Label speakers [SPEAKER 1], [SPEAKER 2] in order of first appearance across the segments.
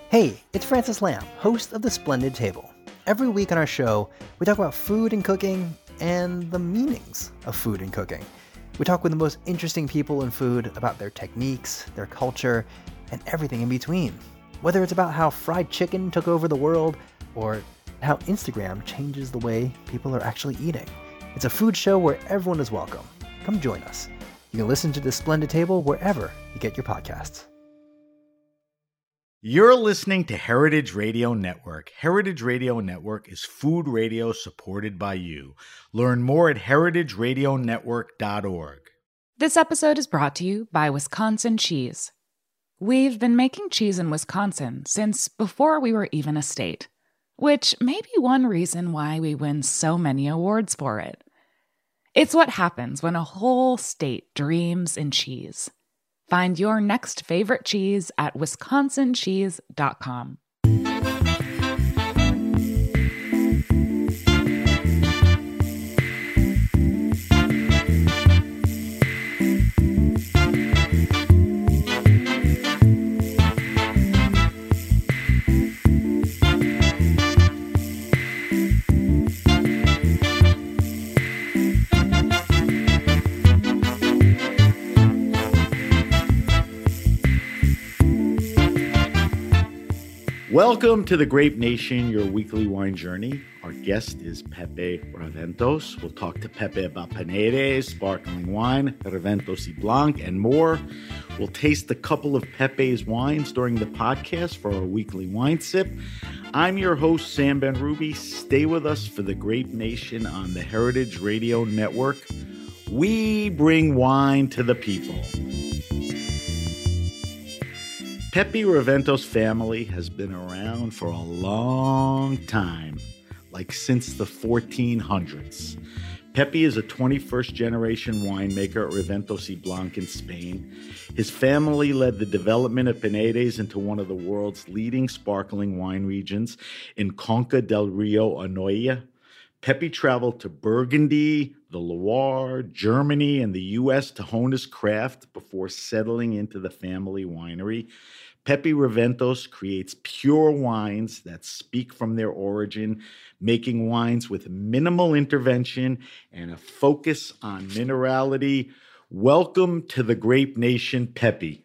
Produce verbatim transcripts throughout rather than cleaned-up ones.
[SPEAKER 1] Hey, it's Francis Lamb, host of The Splendid Table. Every week on our show, we talk about food and cooking and the meanings of food and cooking. We talk with the most interesting people in food about their techniques, their culture, and everything in between. Whether it's about how fried chicken took over the world or how Instagram changes the way people are actually eating. It's a food show where everyone is welcome. Come join us. You can listen to The Splendid Table wherever you get your podcasts.
[SPEAKER 2] You're listening to Heritage Radio Network. Heritage Radio Network is food radio supported by you. Learn more at heritage radio network dot org.
[SPEAKER 3] This episode is brought to you by Wisconsin Cheese. We've been making cheese in Wisconsin since before we were even a state, which may be one reason why we win so many awards for it. It's what happens when a whole state dreams in cheese. Find your next favorite cheese at wisconsin cheese dot com.
[SPEAKER 2] Welcome to the Grape Nation, your weekly wine journey. Our guest is Pepe Raventós. We'll talk to Pepe about Penedès, sparkling wine, Raventós y Blanc, and more. We'll taste a couple of Pepe's wines during the podcast for our weekly wine sip. I'm your host, Sam Benrubi. Stay with us for the Grape Nation on the Heritage Radio Network. We bring wine to the people. Pepe Raventós family has been around for a long time, like since the fourteen hundreds. Pepe is a twenty-first generation winemaker at Raventós y Blanc in Spain. His family led the development of Penedès into one of the world's leading sparkling wine regions in Conca del Rio Anoia. Pepe traveled to Burgundy, the Loire, Germany, and the U S to hone his craft before settling into the family winery. Pepe Raventós creates pure wines that speak from their origin, making wines with minimal intervention and a focus on minerality. Welcome to the Grape Nation, Pepe.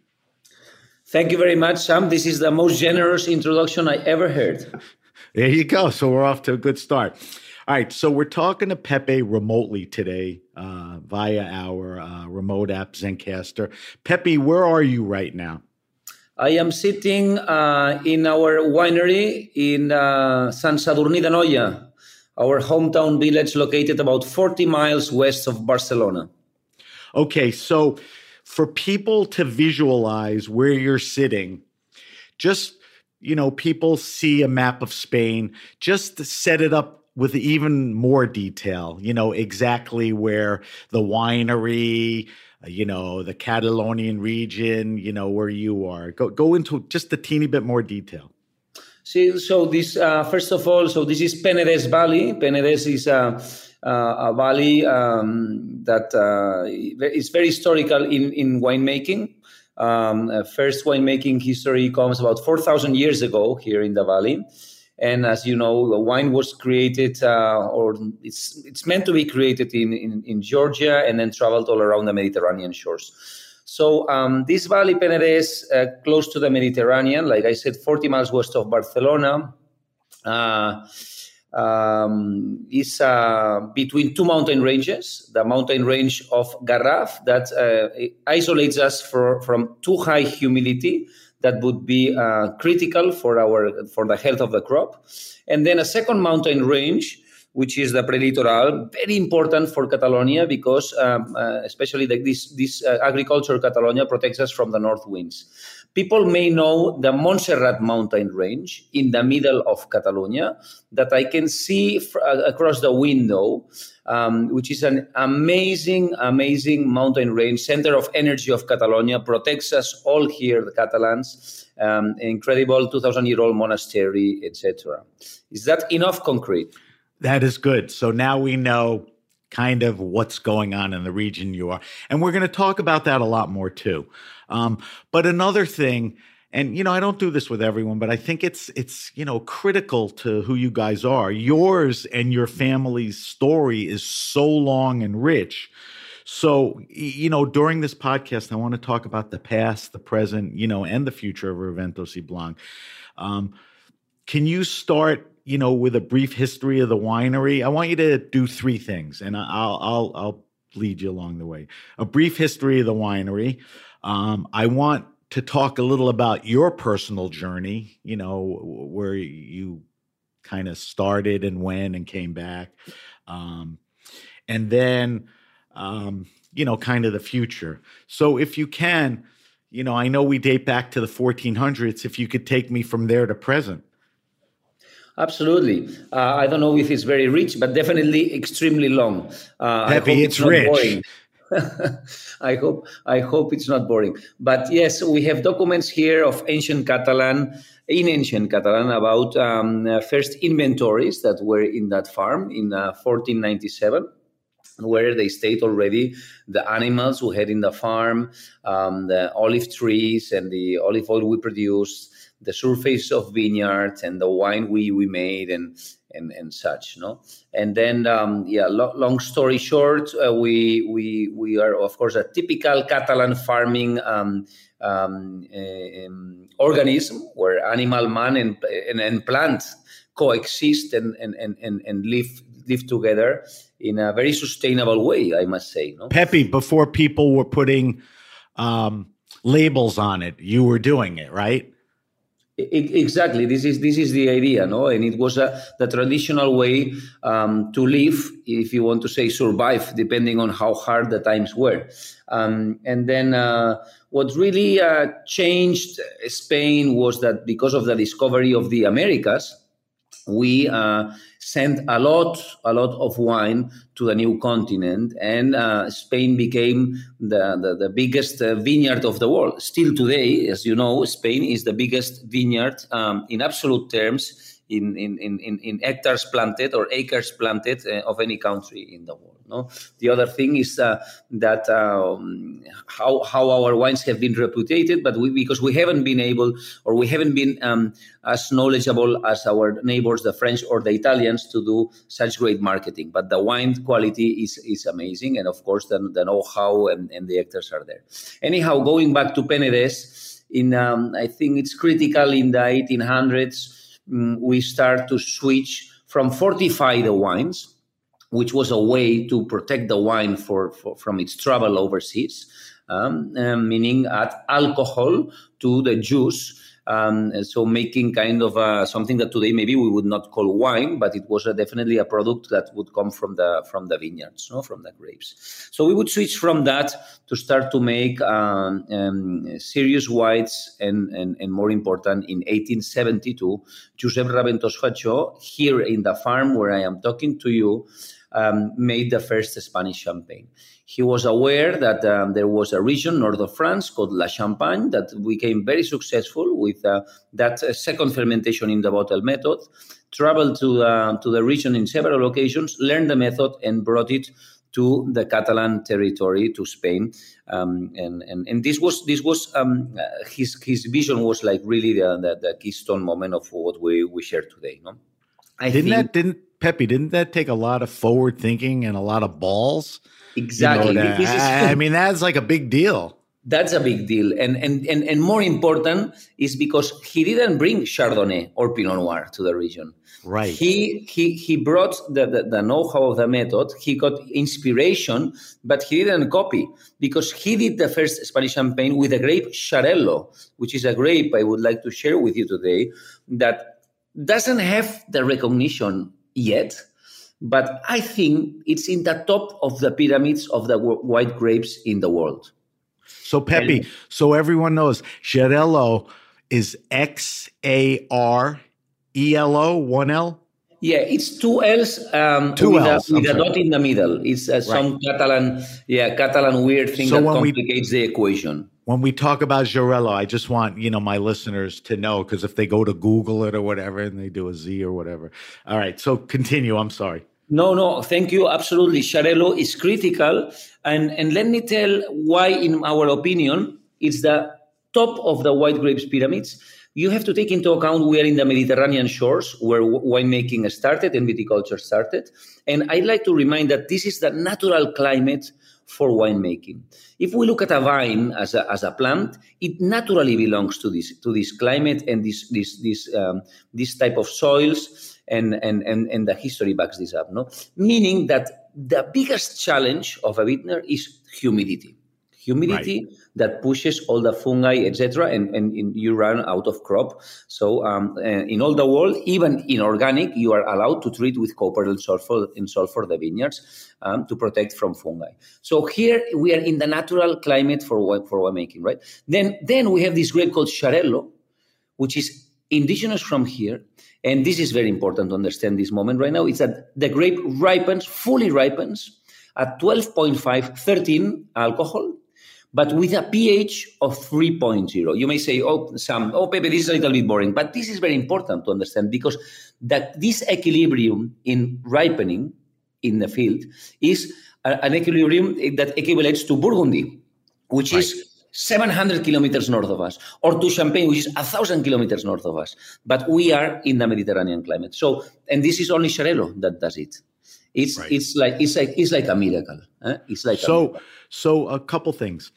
[SPEAKER 4] Thank you very much, Sam. This is the most generous introduction I ever heard.
[SPEAKER 2] There you go. So we're off to a good start. All right, so we're talking to Pepe remotely today uh, via our uh, remote app, Zencastr. Pepe, where are you right now?
[SPEAKER 4] I am sitting uh, in our winery in uh, Sant Sadurní d'Anoia, our hometown village located about forty miles west of Barcelona.
[SPEAKER 2] Okay, so for people to visualize where you're sitting, just, you know, people see a map of Spain, just to set it up with even more detail, you know, exactly where the winery, you know, the Catalonian region, you know, where you are. Go go into just a teeny bit more detail.
[SPEAKER 4] See, so this, uh, first of all, so this is Penedès Valley. Penedès is a, a valley um, that uh, is very historical in, in winemaking. Um, uh, first winemaking history comes about four thousand years ago here in the valley. And as you know, wine was created, uh, or it's it's meant to be created in, in, in Georgia and then traveled all around the Mediterranean shores. So um, this valley, Penedès, uh, close to the Mediterranean, like I said, forty miles west of Barcelona, uh, um, is uh, between two mountain ranges. The mountain range of Garraf that uh, isolates us for, from too high humidity, that would be uh, critical for our for the health of the crop. And then a second mountain range, which is the Prelitoral, very important for Catalonia because um, uh, especially the, this, this uh, agriculture Catalonia protects us from the north winds. People may know the Montserrat mountain range in the middle of Catalonia that I can see f- across the window, um, which is an amazing, amazing mountain range, center of energy of Catalonia, protects us all here, the Catalans, um, incredible two thousand year old monastery, et cetera. Is that enough concrete?
[SPEAKER 2] That is good. So now we know kind of what's going on in the region you are. And we're going to talk about that a lot more too. Um, but another thing, and, you know, I don't do this with everyone, but I think it's, it's, you know, critical to who you guys are. Yours and your family's story is so long and rich. So, you know, during this podcast, I want to talk about the past, the present, you know, and the future of Reventos y Blanc. Um, can you start, you know, with a brief history of the winery? I want you to do three things, and I'll, I'll, I'll lead you along the way. A brief history of the winery. Um, I want to talk a little about your personal journey, you know, where you kind of started and when and came back. Um, and then, um, you know, kind of the future. So if you can, you know, I know we date back to the fourteen hundreds. If you could take me from there to present.
[SPEAKER 4] Absolutely. Uh, I don't know if it's very rich, but definitely extremely long. Uh,
[SPEAKER 2] Pepe, it's, it's rich.
[SPEAKER 4] Boring. I hope I hope it's not boring. But yes, we have documents here of ancient Catalan, in ancient Catalan, about um, uh, first inventories that were in that farm in uh, fourteen ninety-seven, where they state already the animals we had in the farm, um, the olive trees and the olive oil we produced, the surface of vineyards and the wine we, we made and and and such, no. And then, um, yeah, lo- long story short, uh, we we we are of course a typical Catalan farming um, um, um, organism where animal, man, and and, and plant coexist and and and and, and live live together in a very sustainable way, I must say. No?
[SPEAKER 2] Pepe, before people were putting um, labels on it, you were doing it, right?
[SPEAKER 4] Exactly. This is this is the idea, no? And it was a, the traditional way um, to live, if you want to say survive, depending on how hard the times were. Um, and then uh, what really uh, changed Spain was that because of the discovery of the Americas, we uh, sent a lot, a lot of wine to the new continent, and uh, Spain became the, the, the biggest uh, vineyard of the world. Still today, as you know, Spain is the biggest vineyard um, in absolute terms in, in, in, in hectares planted or acres planted uh, of any country in the world. No? The other thing is uh, that um, how how our wines have been reputed, but we, because we haven't been able or we haven't been um, as knowledgeable as our neighbors, the French or the Italians, to do such great marketing. But the wine quality is is amazing, and of course the, the know-how and, and the hectares are there. Anyhow, going back to Penedès, in um, I think it's critical in the eighteen hundreds um, we start to switch from fortify the wines, which was a way to protect the wine for, for from its travel overseas, um, uh, meaning add alcohol to the juice. Um, so making kind of uh, something that today maybe we would not call wine, but it was a, definitely a product that would come from the from the vineyards, no, from the grapes. So we would switch from that to start to make um, um, serious whites, and, and and more important, in eighteen seventy-two, Josep Raventós Fatjó, here in the farm where I am talking to you, um, made the first Spanish champagne. He was aware that um, there was a region north of France called La Champagne that became very successful with uh, that uh, second fermentation in the bottle method, traveled to, uh, to the region in several occasions, learned the method, and brought it to the Catalan territory, to Spain. Um, and, and, and this was this was um, uh, his his vision was like really the, the, the keystone moment of what we, we share today. No?
[SPEAKER 2] I didn't think, that, didn't, Pepe, didn't that take a lot of forward thinking and a lot of balls?
[SPEAKER 4] Exactly.
[SPEAKER 2] You know,
[SPEAKER 4] this is,
[SPEAKER 2] I mean, that's like a big deal.
[SPEAKER 4] That's a big deal. And, and, and, and more important is because he didn't bring Chardonnay or Pinot Noir to the region.
[SPEAKER 2] Right.
[SPEAKER 4] He he he brought the, the, the know-how of the method. He got inspiration, but he didn't copy, because he did the first Spanish champagne with a grape Xarel-lo, which is a grape I would like to share with you today that doesn't have the recognition yet, but I think it's in the top of the pyramids of the white grapes in the world.
[SPEAKER 2] So Pepe, and, so everyone knows, Xarel-lo is X A R E L O, one L?
[SPEAKER 4] Yeah, it's two L's, um,
[SPEAKER 2] two
[SPEAKER 4] with,
[SPEAKER 2] L's,
[SPEAKER 4] a, with a dot in the middle. It's uh, some right. Catalan, yeah, Catalan weird thing so that complicates we, the equation.
[SPEAKER 2] When we talk about Xarel-lo, I just want, you know, my listeners to know, because if they go to Google it or whatever and they do a Z or whatever. All right, so continue. I'm sorry.
[SPEAKER 4] No, no, thank you. Absolutely. Xarel-lo is critical. And, and let me tell why, in our opinion, it's the top of the white grapes pyramids, you have to take into account we are in the Mediterranean shores where winemaking started and viticulture started. And I'd like to remind that this is the natural climate for winemaking. If we look at a vine as a, as a plant, it naturally belongs to this to this climate and this this this um, this type of soils, and, and and and the history backs this up. No, meaning that the biggest challenge of a vintner is humidity. Humidity right. that pushes all the fungi, et cetera, and, and, and you run out of crop. So um, in all the world, even in organic, you are allowed to treat with copper and sulfur, and sulfur the vineyards um, to protect from fungi. So here we are in the natural climate for for winemaking, right? Then, then we have this grape called Xarel·lo, which is indigenous from here. And this is very important to understand this moment right now. It's that the grape ripens, fully ripens at twelve point five, thirteen alcohol, but with a pH of three point zero. You may say, oh, Sam, oh, Pepe, this is a little bit boring. But this is very important to understand because that this equilibrium in ripening in the field is a, an equilibrium that equivalates to Burgundy, which right. is seven hundred kilometers north of us, or to Champagne, which is one thousand kilometers north of us. But we are in the Mediterranean climate. So, and this is only Xarel·lo that does it. It's right. it's like it's like it's like a miracle. Huh? It's like
[SPEAKER 2] so.
[SPEAKER 4] A miracle.
[SPEAKER 2] So a couple things.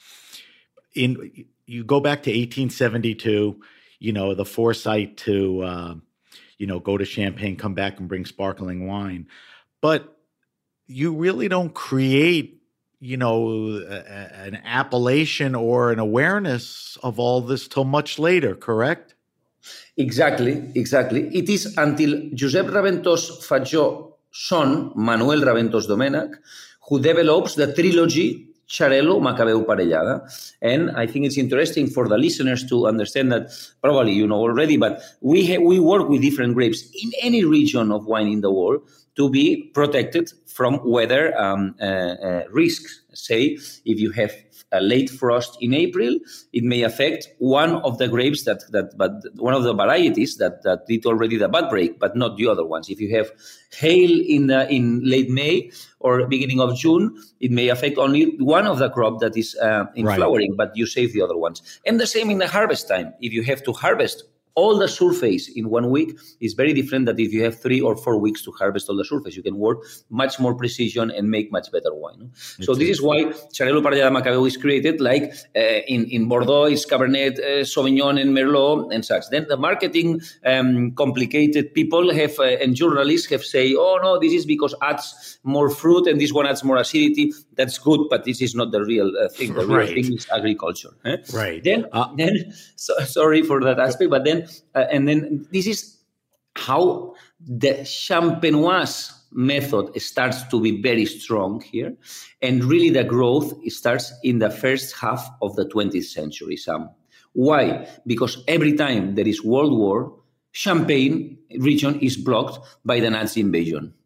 [SPEAKER 2] In you go back to eighteen seventy-two. You know the foresight to uh, you know go to Champagne, come back and bring sparkling wine, but you really don't create you know a, an appellation or an awareness of all this till much later. Correct?
[SPEAKER 4] Exactly. Exactly. It is until Josep Raventós Fatjó son Manuel Raventós Domènech, who develops the trilogy Xarel·lo, Macabeu, Parellada. And I think it's interesting for the listeners to understand that probably you know already, but we ha- we work with different grapes in any region of wine in the world to be protected from weather um, uh, uh, risks. Say, if you have a late frost in April, it may affect one of the grapes that that, but one of the varieties that that did already the bud break, but not the other ones. If you have hail in the, in late May or beginning of June, it may affect only one of the crop that is uh, in right. flowering, but you save the other ones. And the same in the harvest time. If you have to harvest all the surface in one week, is very different than if you have three or four weeks to harvest all the surface. You can work much more precision and make much better wine. It's so this is why Xarel·lo, Parellada, Macabeu is created. Like uh, in, in Bordeaux, it's Cabernet uh, Sauvignon and Merlot and such. Then the marketing um, complicated people have uh, and journalists have say, oh no, this is because adds more fruit and this one adds more acidity. That's good, but this is not the real uh, thing. The real
[SPEAKER 2] right.
[SPEAKER 4] thing is agriculture. Eh?
[SPEAKER 2] Right.
[SPEAKER 4] Then, uh, then so, sorry for that aspect, but then Uh, and then this is how the Champenoise method starts to be very strong here. And really the growth starts in the first half of the twentieth century, Sam. Why? Because every time there is World War, Champagne region is blocked by the Nazi invasion.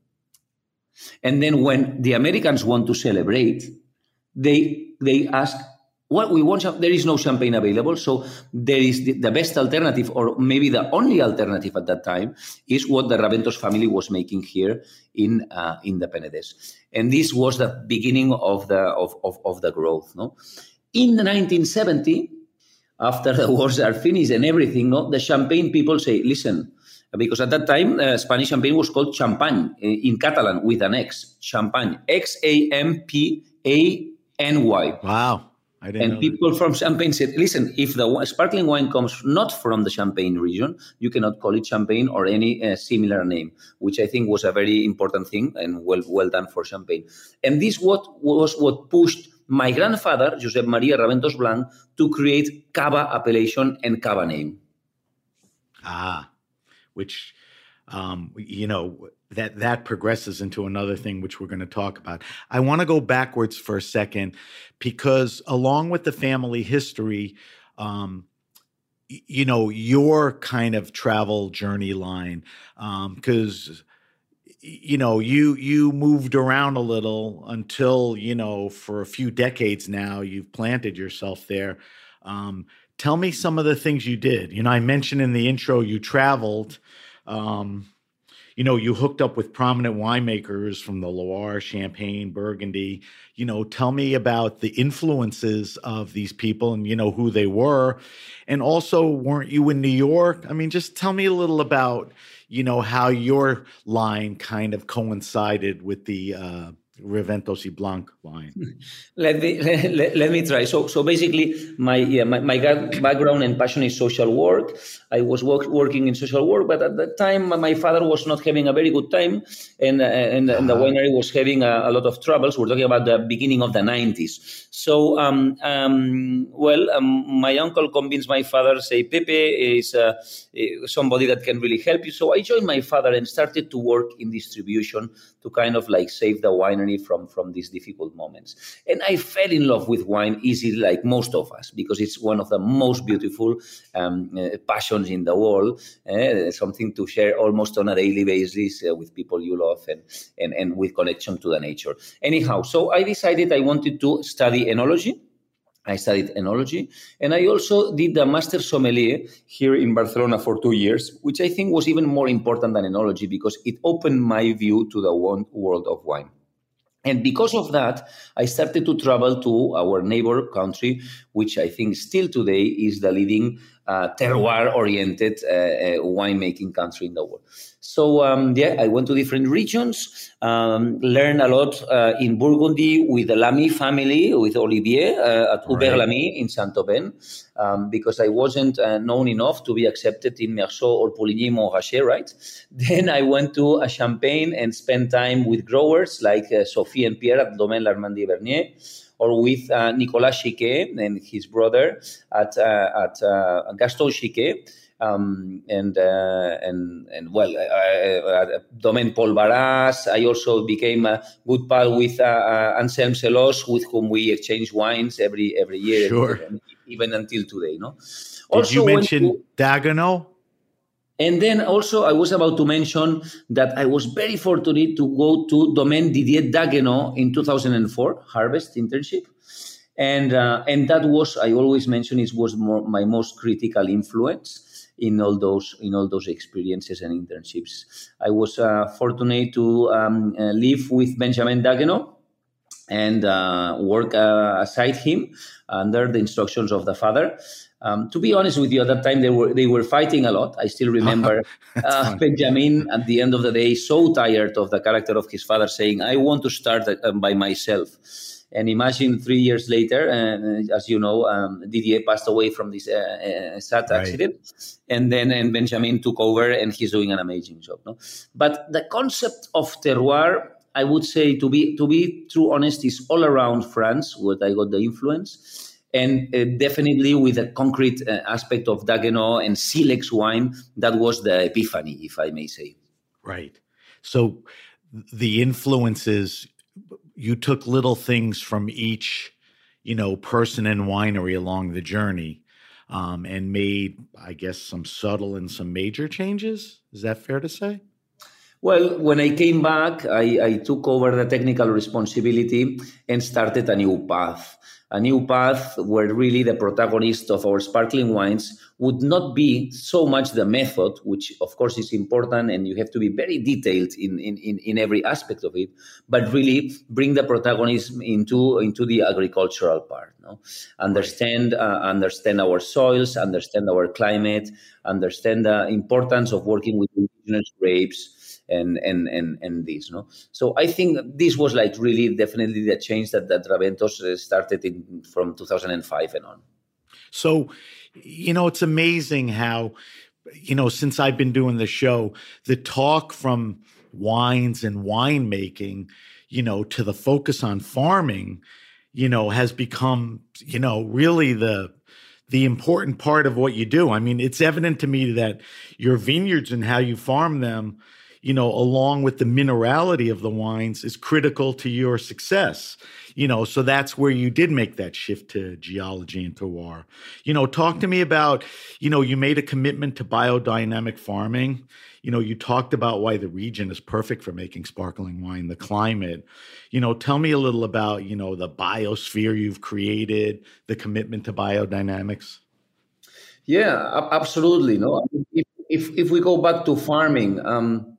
[SPEAKER 4] And then when the Americans want to celebrate, they they ask, well, we want, there is no champagne available, so there is the, the best alternative, or maybe the only alternative at that time, is what the Raventós family was making here in uh, in the Penedès. And this was the beginning of the of, of, of the growth. No, in the nineteen seventy, after the wars are finished and everything, no, the Champagne people say, listen, because at that time uh, Spanish champagne was called champagne in Catalan with an X, champagne, X A M P A N Y.
[SPEAKER 2] Wow. I didn't
[SPEAKER 4] and
[SPEAKER 2] know
[SPEAKER 4] people
[SPEAKER 2] that.
[SPEAKER 4] from Champagne said, listen, if the sparkling wine comes not from the Champagne region, you cannot call it Champagne or any uh, similar name, which I think was a very important thing and well well done for Champagne. And this what was what pushed my grandfather, Josep Maria Raventós Blanc, to create Cava appellation and Cava name.
[SPEAKER 2] Ah, which, um, you know, that that progresses into another thing which we're going to talk about. I want to go backwards for a second because along with the family history, um, y- you know, your kind of travel journey line, because, um, you know, you you moved around a little until, you know, for a few decades now, you've planted yourself there. Um, tell me some of the things you did. You know, I mentioned in the intro you traveled. Um, you know, you hooked up with prominent winemakers from the Loire, Champagne, Burgundy. You know, tell me about the influences of these people and, you know, who they were. And also, weren't you in New York? I mean, just tell me a little about, you know, how your line kind of coincided with the uh, Reventos y Blanc wine.
[SPEAKER 4] Let me let, let me try. So so basically, my yeah my, my background and passion is social work. I was work, working in social work, but at that time my father was not having a very good time, and uh, and, and the winery was having a, a lot of troubles. We're talking about the beginning of the nineties. So um um well um, my uncle convinced my father, say Pepe is uh, somebody that can really help you. So I joined my father and started to work in distribution to kind of like save the winery from from these difficult moments. And I fell in love with wine easily, like most of us, because it's one of the most beautiful um, uh, passions in the world, uh, something to share almost on a daily basis uh, with people you love and, and, and with connection to the nature. Anyhow, so I decided I wanted to study enology. I studied enology, and I also did the Master Sommelier here in Barcelona for two years, which I think was even more important than enology because it opened my view to the world of wine. And because of that, I started to travel to our neighbor country, which I think still today is the leading uh, terroir-oriented uh, uh, winemaking country in the world. So, um, yeah, I went to different regions, um, learned a lot uh, in Burgundy with the Lamy family, with Olivier uh, at Hubert right. Lamy in Saint-Aubin, um, because I wasn't uh, known enough to be accepted in Meursault or Pouligny-Montrachet, right? Then I went to a Champagne and spent time with growers like uh, Sophie and Pierre at Domaine Larmandier-Bernier, or with uh, Nicolas Chiquet and his brother at uh, at uh, Gaston Chiquet. Um, and, uh, and, and well, uh, uh, Domaine Paul Barras. I also became a good pal with uh, uh, Anselme Selos, with whom we exchange wines every every year,
[SPEAKER 2] sure.
[SPEAKER 4] even until today. No.
[SPEAKER 2] Did
[SPEAKER 4] also
[SPEAKER 2] you mention to, Dagenot?
[SPEAKER 4] And then also I was about to mention that I was very fortunate to go to Domaine Didier Dagenot in two thousand four, Harvest internship. And uh, and that was, I always mention, it was more, my most critical influence in all those in all those experiences and internships. I was uh, fortunate to um, uh, live with Benjamin Dagenot and uh, work uh, aside him under the instructions of the father. Um, to be honest with you, at that time they were they were fighting a lot. I still remember uh, Benjamin at the end of the day so tired of the character of his father, saying, "I want to start uh, by myself." And imagine three years later, uh, as you know, um, Didier passed away from this uh, uh, sad right. accident. And then and Benjamin took over and he's doing an amazing job. No? But the concept of terroir, I would say, to be to be true honest, is all around France, where I got the influence. And uh, definitely with a concrete uh, aspect of Dagenot and Silex wine, that was the epiphany, if I may say.
[SPEAKER 2] Right. So the influences... You took little things from each, you know, person and winery along the journey, um, and made, I guess, some subtle and some major changes. Is that fair to say?
[SPEAKER 4] Well, when I came back, I, I took over the technical responsibility and started a new path. A new path where really the protagonist of our sparkling wines would not be so much the method, which of course is important and you have to be very detailed in, in, in, in every aspect of it, but really bring the protagonism into, into the agricultural part. No? Understand, uh, understand our soils, understand our climate, understand the importance of working with indigenous grapes, and and and and this, no. So I think this was like really definitely the change that that Raventos started in from two thousand five and on.
[SPEAKER 2] So, you know, it's amazing how, you know, since I've been doing the show, the talk from wines and winemaking, you know, to the focus on farming, you know, has become, you know, really the the important part of what you do. I mean, it's evident to me that your vineyards and how you farm them, you know, along with the minerality of the wines is critical to your success, you know, so that's where you did make that shift to geology and terroir. You know, talk to me about, you know, you made a commitment to biodynamic farming. You know, you talked about why the region is perfect for making sparkling wine, the climate. You know, tell me a little about, you know, the biosphere you've created, the commitment to biodynamics.
[SPEAKER 4] Yeah, absolutely. No, if, if, if we go back to farming, um,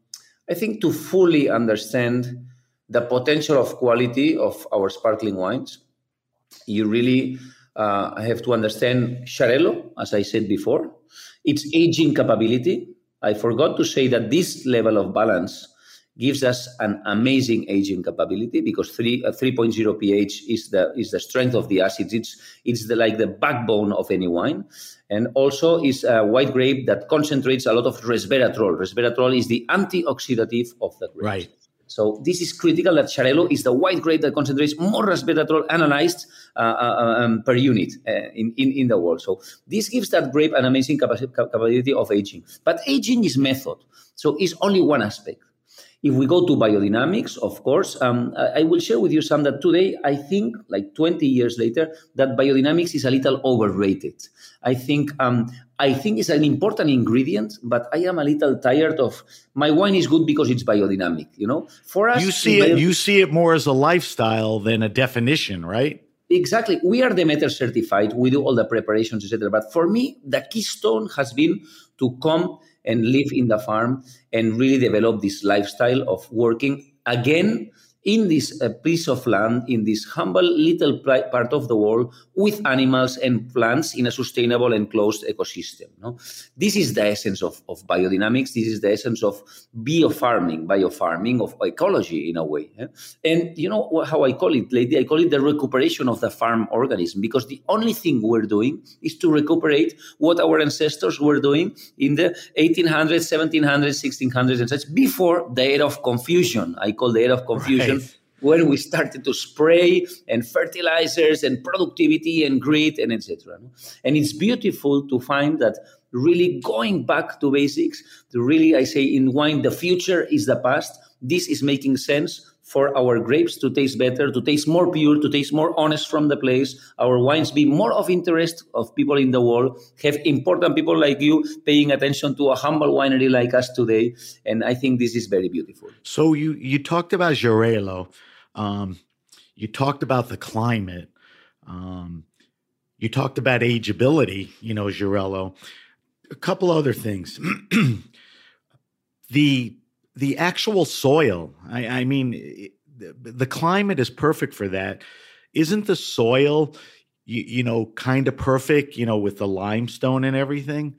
[SPEAKER 4] I think to fully understand the potential of quality of our sparkling wines, you really uh, have to understand Xarel·lo, as I said before, its aging capability. I forgot to say that this level of balance gives us an amazing aging capability because three, uh, three point oh pH is the is the strength of the acids. It's it's the, like the backbone of any wine, and also is a white grape that concentrates a lot of resveratrol. Resveratrol is the antioxidative of the grape.
[SPEAKER 2] Right.
[SPEAKER 4] So this is critical that Xarel·lo is the white grape that concentrates more resveratrol analyzed uh, uh, um, per unit uh, in, in, in the world. So this gives that grape an amazing capacity, capability of aging. But aging is method. So it's only one aspect. If we go to biodynamics, of course, um, I will share with you some that today, I think, like twenty years later, that biodynamics is a little overrated. I think um, I think it's an important ingredient, but I am a little tired of my wine is good because it's biodynamic. You know, for us,
[SPEAKER 2] you see it. You see it more as a lifestyle than a definition, right?
[SPEAKER 4] Exactly. We are Demeter certified. We do all the preparations, et cetera. But for me, the keystone has been to come and live in the farm and really develop this lifestyle of working again in this uh, piece of land, in this humble little pl- part of the world with animals and plants in a sustainable and closed ecosystem. No? This is the essence of, of biodynamics. This is the essence of biofarming, biofarming of ecology in a way. Eh? And you know how I call it lately? I call it the recuperation of the farm organism, because the only thing we're doing is to recuperate what our ancestors were doing in the eighteen hundreds, seventeen hundreds, sixteen hundreds and such, before the era of confusion. I call the era of confusion. Right. When we started to spray and fertilizers and productivity and grit and et cetera. And it's beautiful to find that really going back to basics, to really, I say in wine, the future is the past. This is making sense for our grapes to taste better, to taste more pure, to taste more honest from the place. Our wines be more of interest of people in the world, have important people like you paying attention to a humble winery like us today. And I think this is very beautiful.
[SPEAKER 2] So you, you talked about Xarel·lo. Um, you talked about the climate. Um, you talked about ageability, you know, Xarel·lo. A couple other things. the the actual soil, I, I mean, it, the, the climate is perfect for that. Isn't the soil, you, you know, kind of perfect, you know, with the limestone and everything?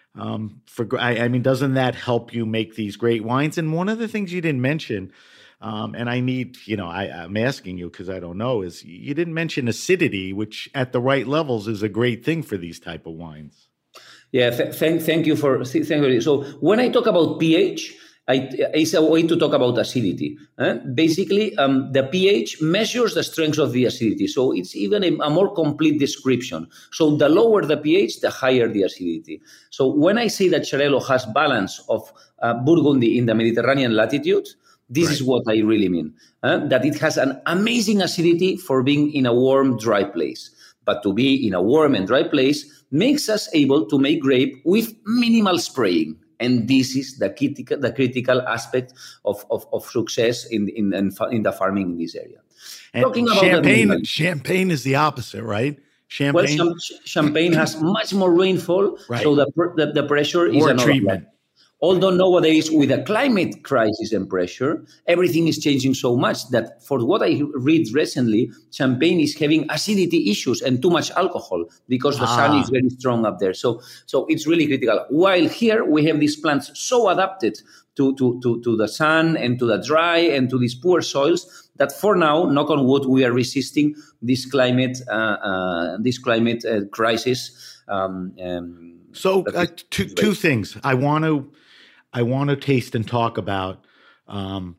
[SPEAKER 2] Um, for I, I mean, doesn't that help you make these great wines? And one of the things you didn't mention, Um, and I need, you know, I, I'm asking you because I don't know, is you didn't mention acidity, which at the right levels is a great thing for these type of wines.
[SPEAKER 4] Yeah, th- thank thank you for thank you. So when I talk about pH, I, it's a way to talk about acidity. Eh? Basically, um, the pH measures the strength of the acidity. So it's even a, a more complete description. So the lower the pH, the higher the acidity. So when I say that Xarel·lo has balance of uh, Burgundy in the Mediterranean latitude, this right. is what I really mean. Uh, that it has an amazing acidity for being in a warm, dry place. But to be in a warm and dry place makes us able to make grape with minimal spraying. And this is the critical, the critical aspect of, of, of success in, in, in, in the farming in this area.
[SPEAKER 2] And Talking about Champagne, Champagne is the opposite, right? Champagne,
[SPEAKER 4] well, Champagne has much more rainfall, right. so the, the, the pressure is
[SPEAKER 2] more
[SPEAKER 4] another
[SPEAKER 2] treatment.
[SPEAKER 4] Level. Although nowadays, with the climate crisis and pressure, everything is changing so much that for what I read recently, Champagne is having acidity issues and too much alcohol because the ah. sun is very strong up there. So, so it's really critical. While here we have these plants so adapted to, to, to, to the sun and to the dry and to these poor soils that for now, knock on wood, we are resisting this climate, uh, uh, this climate uh, crisis. Um, um,
[SPEAKER 2] so uh, two, two things. I want to I want to taste and talk about um,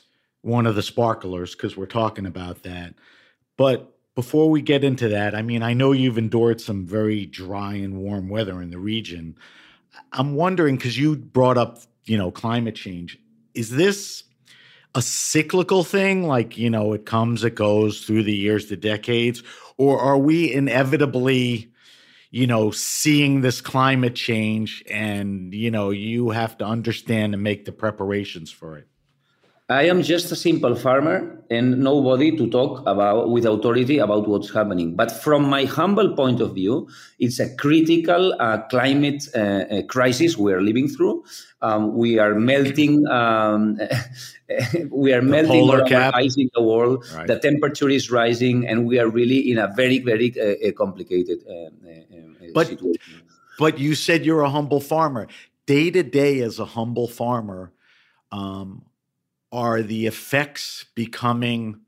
[SPEAKER 2] one of the sparklers because we're talking about that. But before we get into that, I mean, I know you've endured some very dry and warm weather in the region. I'm wondering, because you brought up, you know, climate change. Is this a cyclical thing? Like, you know, it comes, it goes through the years, the decades, or are we inevitably, you know, seeing this climate change and, you know, you have to understand and make the preparations for it?
[SPEAKER 4] I am just a simple farmer and nobody to talk about with authority about what's happening. But from my humble point of view, it's a critical uh, climate uh, crisis we are living through. Um, we are melting. Um, we are
[SPEAKER 2] The
[SPEAKER 4] melting
[SPEAKER 2] polar
[SPEAKER 4] our
[SPEAKER 2] cap.
[SPEAKER 4] ice in the world.
[SPEAKER 2] Right.
[SPEAKER 4] The temperature is rising, and we are really in a very, very uh, complicated uh, uh,
[SPEAKER 2] But
[SPEAKER 4] situation.
[SPEAKER 2] but you said you're a humble farmer. Day to day, as a humble farmer, um, are the effects becoming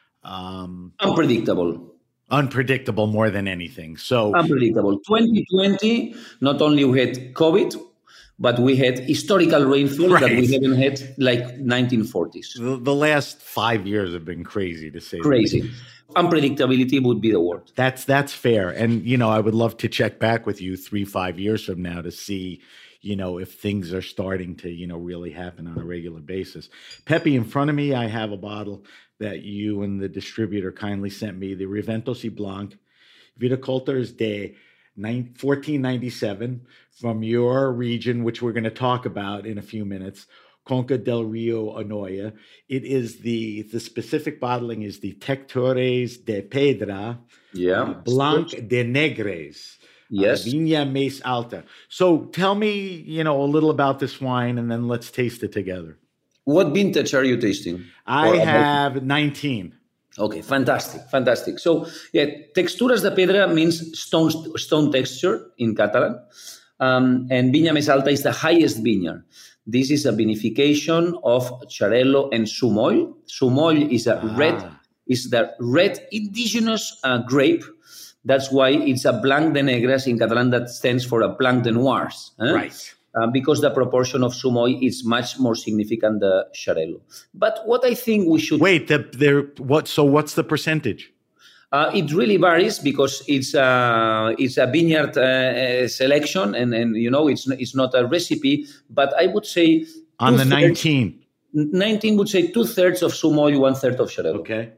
[SPEAKER 2] um,
[SPEAKER 4] Unpredictable.
[SPEAKER 2] unpredictable more than anything? So
[SPEAKER 4] Unpredictable. twenty twenty, not only we had COVID, but we had historical rainfall that we
[SPEAKER 2] Right.
[SPEAKER 4] haven't had like nineteen forties.
[SPEAKER 2] the, the last five years have been crazy, to say the least.
[SPEAKER 4] Crazy. Unpredictability would be the word.
[SPEAKER 2] That's that's fair. And, you know, I would love to check back with you three, five years from now to see, you know, if things are starting to, you know, really happen on a regular basis. Pepe, in front of me, I have a bottle that you and the distributor kindly sent me, the Reventos y Blanc Viticultors de fourteen ninety-seven from your region, which we're going to talk about in a few minutes. Conca del Rio Anoia. It is the, the specific bottling is the Textures de Pedra
[SPEAKER 4] Yeah.
[SPEAKER 2] uh, Blanc de Negres.
[SPEAKER 4] Yes.
[SPEAKER 2] Uh, Viña Més Alta. So tell me, you know, a little about this wine, and then let's taste it together.
[SPEAKER 4] What vintage are you tasting?
[SPEAKER 2] I
[SPEAKER 4] Or about-
[SPEAKER 2] have nineteen.
[SPEAKER 4] Okay, fantastic, fantastic. So, yeah, Texturas de Pedra means stone, stone texture in Catalan. Um, and Viña Més Alta is the highest vineyard. This is a vinification of Xarel·lo and Sumoll. Sumoll is a
[SPEAKER 2] Ah.
[SPEAKER 4] red, is the red indigenous uh, grape. That's why it's a Blanc de Negres in Catalan that stands for a Blanc de Noirs. eh?
[SPEAKER 2] Right.
[SPEAKER 4] Uh, because the proportion of Sumoll is much more significant than Xarel·lo. But what I think we should...
[SPEAKER 2] Wait, the, there. What? So what's the percentage?
[SPEAKER 4] Uh, it really varies because it's uh, it's a vineyard uh, selection, and, and you know it's it's not a recipe. But I would say
[SPEAKER 2] On the
[SPEAKER 4] two-thirds-
[SPEAKER 2] nineteen.
[SPEAKER 4] nineteen would say two thirds of Sumoll, one third of Xarel·lo.
[SPEAKER 2] Okay.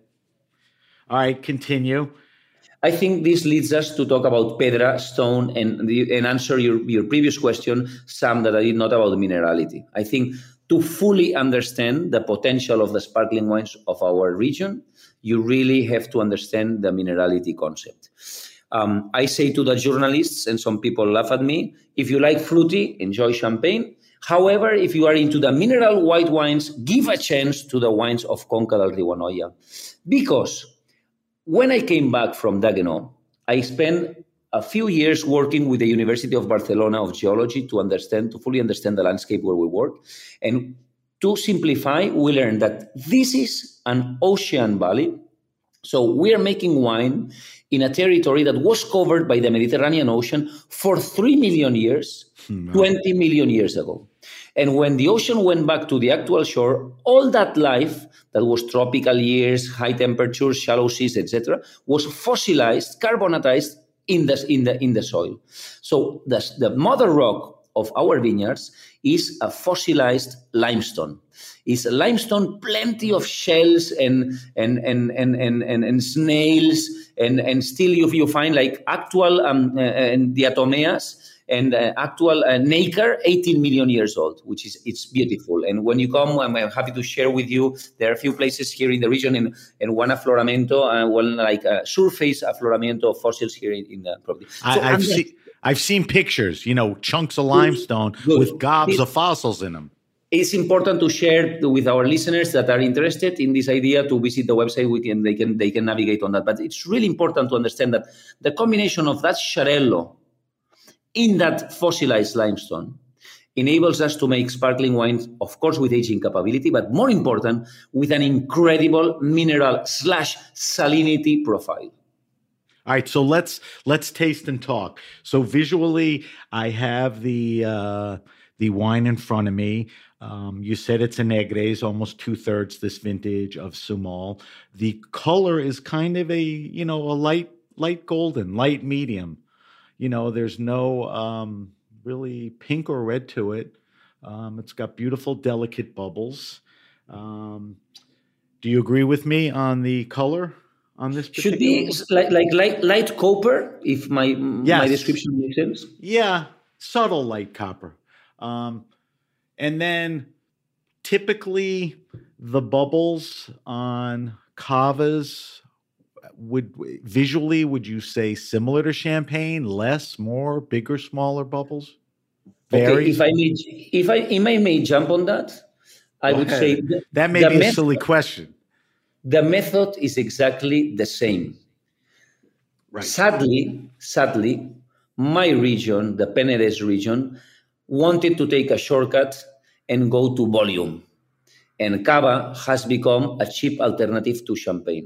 [SPEAKER 2] All right, continue.
[SPEAKER 4] I think this leads us to talk about Pedra, stone, and the, and answer your, your previous question, Sam, that I did not about minerality. I think to fully understand the potential of the sparkling wines of our region, you really have to understand the minerality concept. Um, I say to the journalists, and some people laugh at me, if you like fruity, enjoy champagne. However, if you are into the mineral white wines, give a chance to the wines of Conca del Rio Anoia. Because when I came back from Dagenau, I spent a few years working with the University of Barcelona of Geology to understand, to fully understand the landscape where we work. And to simplify, we learned that this is an ocean valley. So we are making wine in a territory that was covered by the Mediterranean Ocean for three million years, twenty million years ago. And when the ocean went back to the actual shore, all that life that was tropical years, high temperatures, shallow seas, et cetera, was fossilized, carbonatized in the, in the, in the soil. So the, the mother rock of our vineyards is a fossilized limestone. It's a limestone, plenty of shells and and and and and, and, and snails, and, and still you, you find like actual um, uh, and diatomeas and uh, actual uh, nacre, eighteen million years old, which is it's beautiful. And when you come, I'm happy to share with you. There are a few places here in the region, and, and one affloramento, and uh, one like a surface affloramento of fossils here in, in the property. So
[SPEAKER 2] I, I've
[SPEAKER 4] I'm-
[SPEAKER 2] seen I've seen pictures. You know, chunks of limestone
[SPEAKER 4] Good.
[SPEAKER 2] with gobs
[SPEAKER 4] It-
[SPEAKER 2] of fossils in them.
[SPEAKER 4] It's important to share with our listeners that are interested in this idea to visit the website. We can, they can, they can navigate on that. But it's really important to understand that the combination of that Xarel·lo in that fossilized limestone enables us to make sparkling wines, of course, with aging capability, but more important, with an incredible mineral slash salinity profile.
[SPEAKER 2] All right, so let's let's taste and talk. So visually, I have the uh, the wine in front of me. Um, you said it's a Negres, almost two thirds this vintage of Sumoll. The color is kind of a you know a light light golden, light medium. You know, there's no um, really pink or red to it. Um, it's got beautiful, delicate bubbles. Um, do you agree with me on the color on this particular
[SPEAKER 4] Should be
[SPEAKER 2] one?
[SPEAKER 4] like, like light, light copper, if my,
[SPEAKER 2] Yes.
[SPEAKER 4] my description makes sense.
[SPEAKER 2] Yeah, subtle light copper. Um, and then typically the bubbles on cavas would visually, would you say similar to champagne, less, more, bigger, smaller bubbles? Varies?
[SPEAKER 4] Okay, if I may, if I, if I may jump on that, I
[SPEAKER 2] Go
[SPEAKER 4] would
[SPEAKER 2] ahead.
[SPEAKER 4] say th-
[SPEAKER 2] that may
[SPEAKER 4] the
[SPEAKER 2] be a
[SPEAKER 4] method,
[SPEAKER 2] silly question.
[SPEAKER 4] The method is exactly the same.
[SPEAKER 2] Right.
[SPEAKER 4] Sadly, sadly, my region, the Penedès region, wanted to take a shortcut and go to volume. And cava has become a cheap alternative to champagne.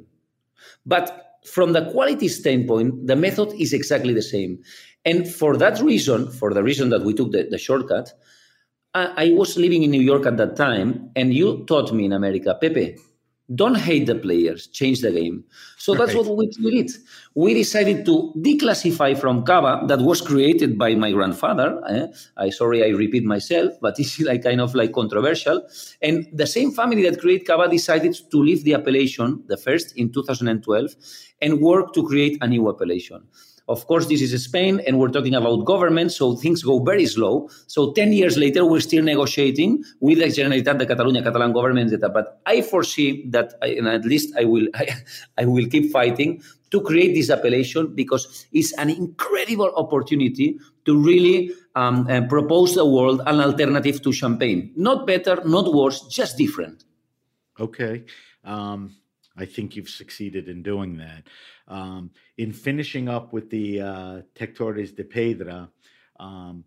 [SPEAKER 4] But from the quality standpoint, the method is exactly the same. And for that reason, for the reason that we took the, the shortcut, I, I was living in New York at that time, and you taught me in America, Pepe, don't hate the players, change the game. So that's
[SPEAKER 2] Right.
[SPEAKER 4] what we did. We decided to declassify from cava that was created by my grandfather. Eh? I sorry, I repeat myself, but it's like kind of like controversial. And the same family that created cava decided to leave the appellation, the first in two thousand twelve, and work to create a new appellation. Of course, this is Spain, and we're talking about government, so things go very slow. So ten years later, we're still negotiating with the Generalitat de Catalunya, Catalan government, et cetera. But I foresee that, I, and at least I will, I, I will keep fighting to create this appellation, because it's an incredible opportunity to really um, uh, propose the world an alternative to champagne. Not better, not worse, just different.
[SPEAKER 2] Okay. Um, I think you've succeeded in doing that. Um, in finishing up with the uh, Texturas de Pedra, um,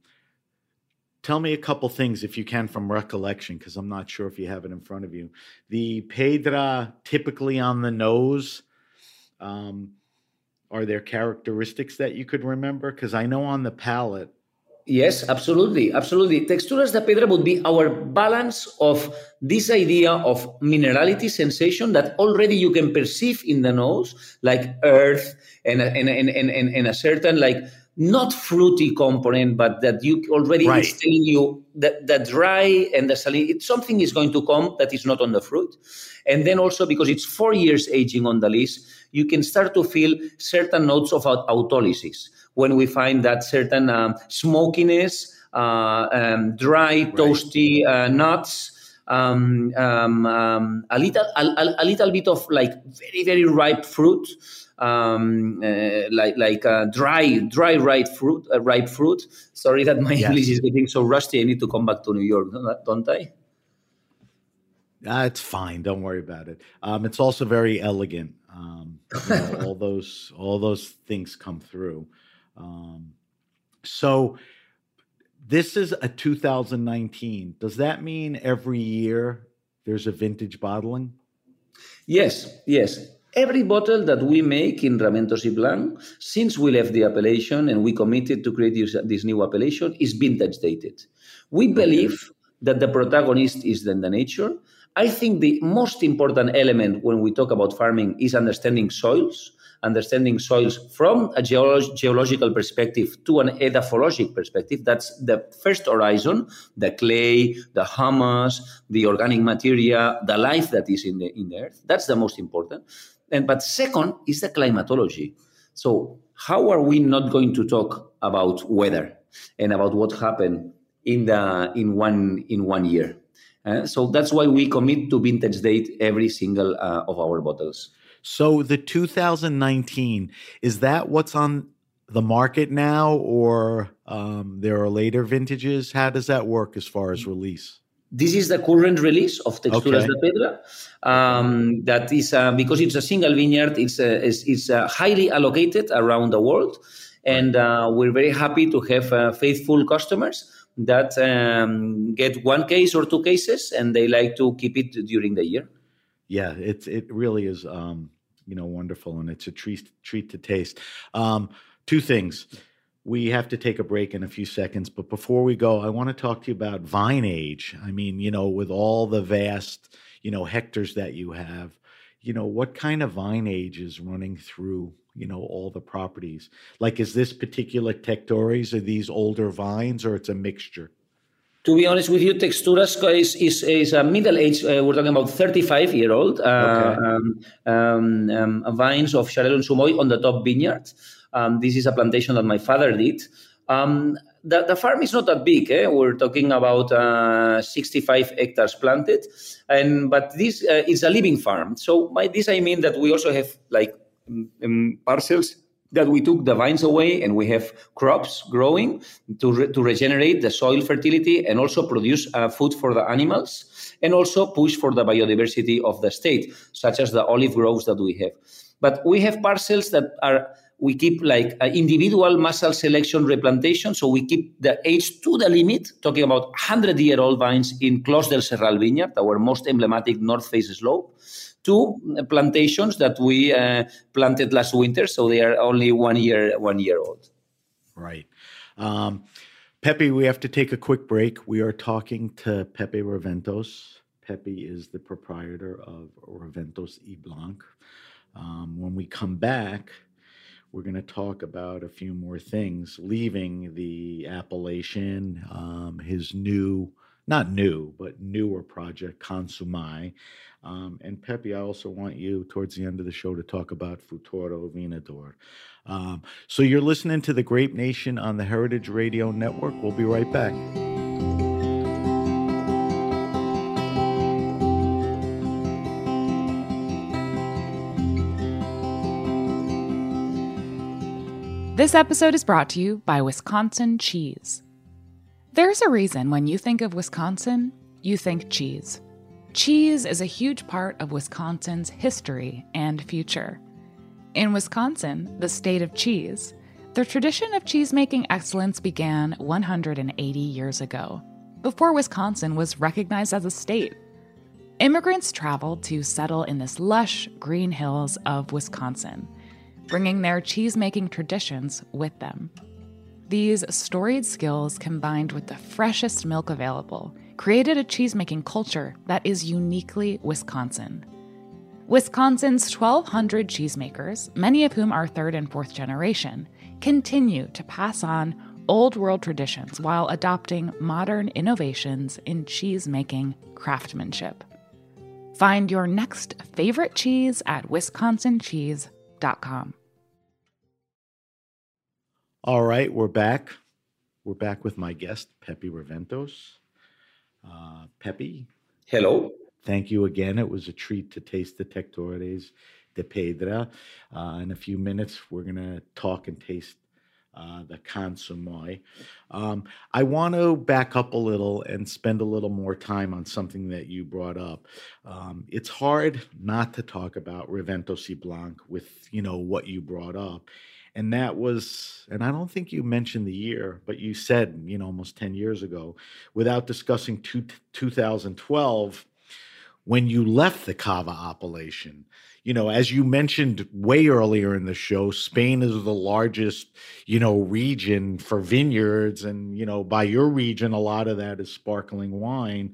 [SPEAKER 2] tell me a couple things, if you can, from recollection, because I'm not sure if you have it in front of you. The Pedra, typically on the nose, um, are there characteristics that you could remember? Because I know on the palate.
[SPEAKER 4] Yes, absolutely, absolutely. Texturas de Pedra would be our balance of this idea of minerality sensation that already you can perceive in the nose, like earth and a, and, and, and, and a certain like not fruity component, but that you already
[SPEAKER 2] Right.
[SPEAKER 4] is telling you that the dry and the saline, it's something is going to come that is not on the fruit. And then also because it's four years aging on the lees, you can start to feel certain notes of aut- autolysis. When we find that certain um, smokiness, uh, um, dry,
[SPEAKER 2] Right.
[SPEAKER 4] toasty uh, nuts, um, um, um, a little, a, a, a little bit of like very, very ripe fruit, um, uh, like like uh, dry, dry ripe fruit, uh, ripe fruit. Sorry that my
[SPEAKER 2] Yes.
[SPEAKER 4] English is getting so rusty. I need to come back to New York, don't I?
[SPEAKER 2] Ah, it's fine. Don't worry about it. Um, it's also very elegant. Um, you know, all those all those things come through. Um, so this is a two thousand nineteen. Does that mean every year there's a vintage bottling?
[SPEAKER 4] Yes, yes. Every bottle that we make in Ramentos y Blanc, since we left the appellation and we committed to create this, this new appellation, is vintage dated. We believe okay. that the protagonist is then the nature. I think the most important element when we talk about farming is understanding soils, understanding soils from a geolo- geological perspective to an edaphologic perspective. That's the first horizon, the clay, the humus, the organic materia, the life that is in the, in the earth. That's the most important. And but second is the climatology. So how are we not going to talk about weather and about what happened in the in one in one year? Uh, so that's why we commit to vintage date every single uh, of our bottles.
[SPEAKER 2] So the two thousand nineteen, is that what's on the market now, or um, there are later vintages? How does that work as far as release?
[SPEAKER 4] This is the current release of Texturas
[SPEAKER 2] Okay.
[SPEAKER 4] de Pedra. Um, that is uh, because it's a single vineyard. It's uh, it's, it's uh, highly allocated around the world, and uh, we're very happy to have uh, faithful customers that um, get one case or two cases, and they like to keep it during the year.
[SPEAKER 2] Yeah, it's it really is, um, you know, wonderful, and it's a treat treat to taste. Um, two things. We have to take a break in a few seconds, but before we go, I want to talk to you about vine age. I mean, you know, with all the vast, you know, hectares that you have, you know, what kind of vine age is running through, you know, all the properties? Like, is this particular Texturas, are these older vines, or it's a mixture?
[SPEAKER 4] To be honest with you, Texturas is, is, is a middle age. Uh, we're talking about thirty-five year old uh,
[SPEAKER 2] Okay.
[SPEAKER 4] um, um, um, vines of Xarel·lo en Sumoy on the top vineyard. Um, this is a plantation that my father did. Um, the, the farm is not that big. Eh? We're talking about uh, sixty-five hectares planted, and but this uh, is a living farm. So by this I mean that we also have like um, parcels that we took the vines away, and we have crops growing to re- to regenerate the soil fertility and also produce uh, food for the animals, and also push for the biodiversity of the state, such as the olive groves that we have. But we have parcels that are, we keep like uh, individual muscle selection replantation. So we keep the age to the limit, talking about hundred-year-old vines in Clos del Serral vineyard, our most emblematic north face slope, to plantations that we uh, planted last winter. So they are only one year, one year old.
[SPEAKER 2] Right. Um, Pepe, we have to take a quick break. We are talking to Pepe Raventos. Pepe is the proprietor of Raventos y Blanc. Um, when we come back, we're going to talk about a few more things, leaving the appellation, um, his new, not new, but newer project, Consumai. Um, and Pepe, I also want you towards the end of the show to talk about Futuro Vinador. Um, so you're listening to the Grape Nation on the Heritage Radio Network. We'll be right back.
[SPEAKER 3] This episode is brought to you by Wisconsin Cheese. There's a reason when you think of Wisconsin, you think cheese. Cheese is a huge part of Wisconsin's history and future. In Wisconsin, the state of cheese, the tradition of cheese-making excellence began one hundred eighty years ago, before Wisconsin was recognized as a state. Immigrants traveled to settle in this lush green hills of Wisconsin, bringing their cheese-making traditions with them. These storied skills, combined with the freshest milk available, created a cheese-making culture that is uniquely Wisconsin. Wisconsin's twelve hundred cheesemakers, many of whom are third and fourth generation, continue to pass on old world traditions while adopting modern innovations in cheese-making craftsmanship. Find your next favorite cheese at wisconsin cheese dot com.
[SPEAKER 2] All right, we're back. We're back with my guest, Pepe Raventos. Uh, Pepe.
[SPEAKER 4] Hello.
[SPEAKER 2] Thank you again. It was a treat to taste the Tectores de Pedra. Uh, in a few minutes, we're going to talk and taste uh, the Consumai. Um, I want to back up a little and spend a little more time on something that you brought up. Um, it's hard not to talk about Raventos y Blanc with, you know, what you brought up. And that was, and I don't think you mentioned the year, but you said, you know, almost ten years ago, without discussing two, two thousand twelve, when you left the Cava appellation. You know, as you mentioned way earlier in the show, Spain is the largest, you know, region for vineyards. And, you know, by your region, a lot of that is sparkling wine.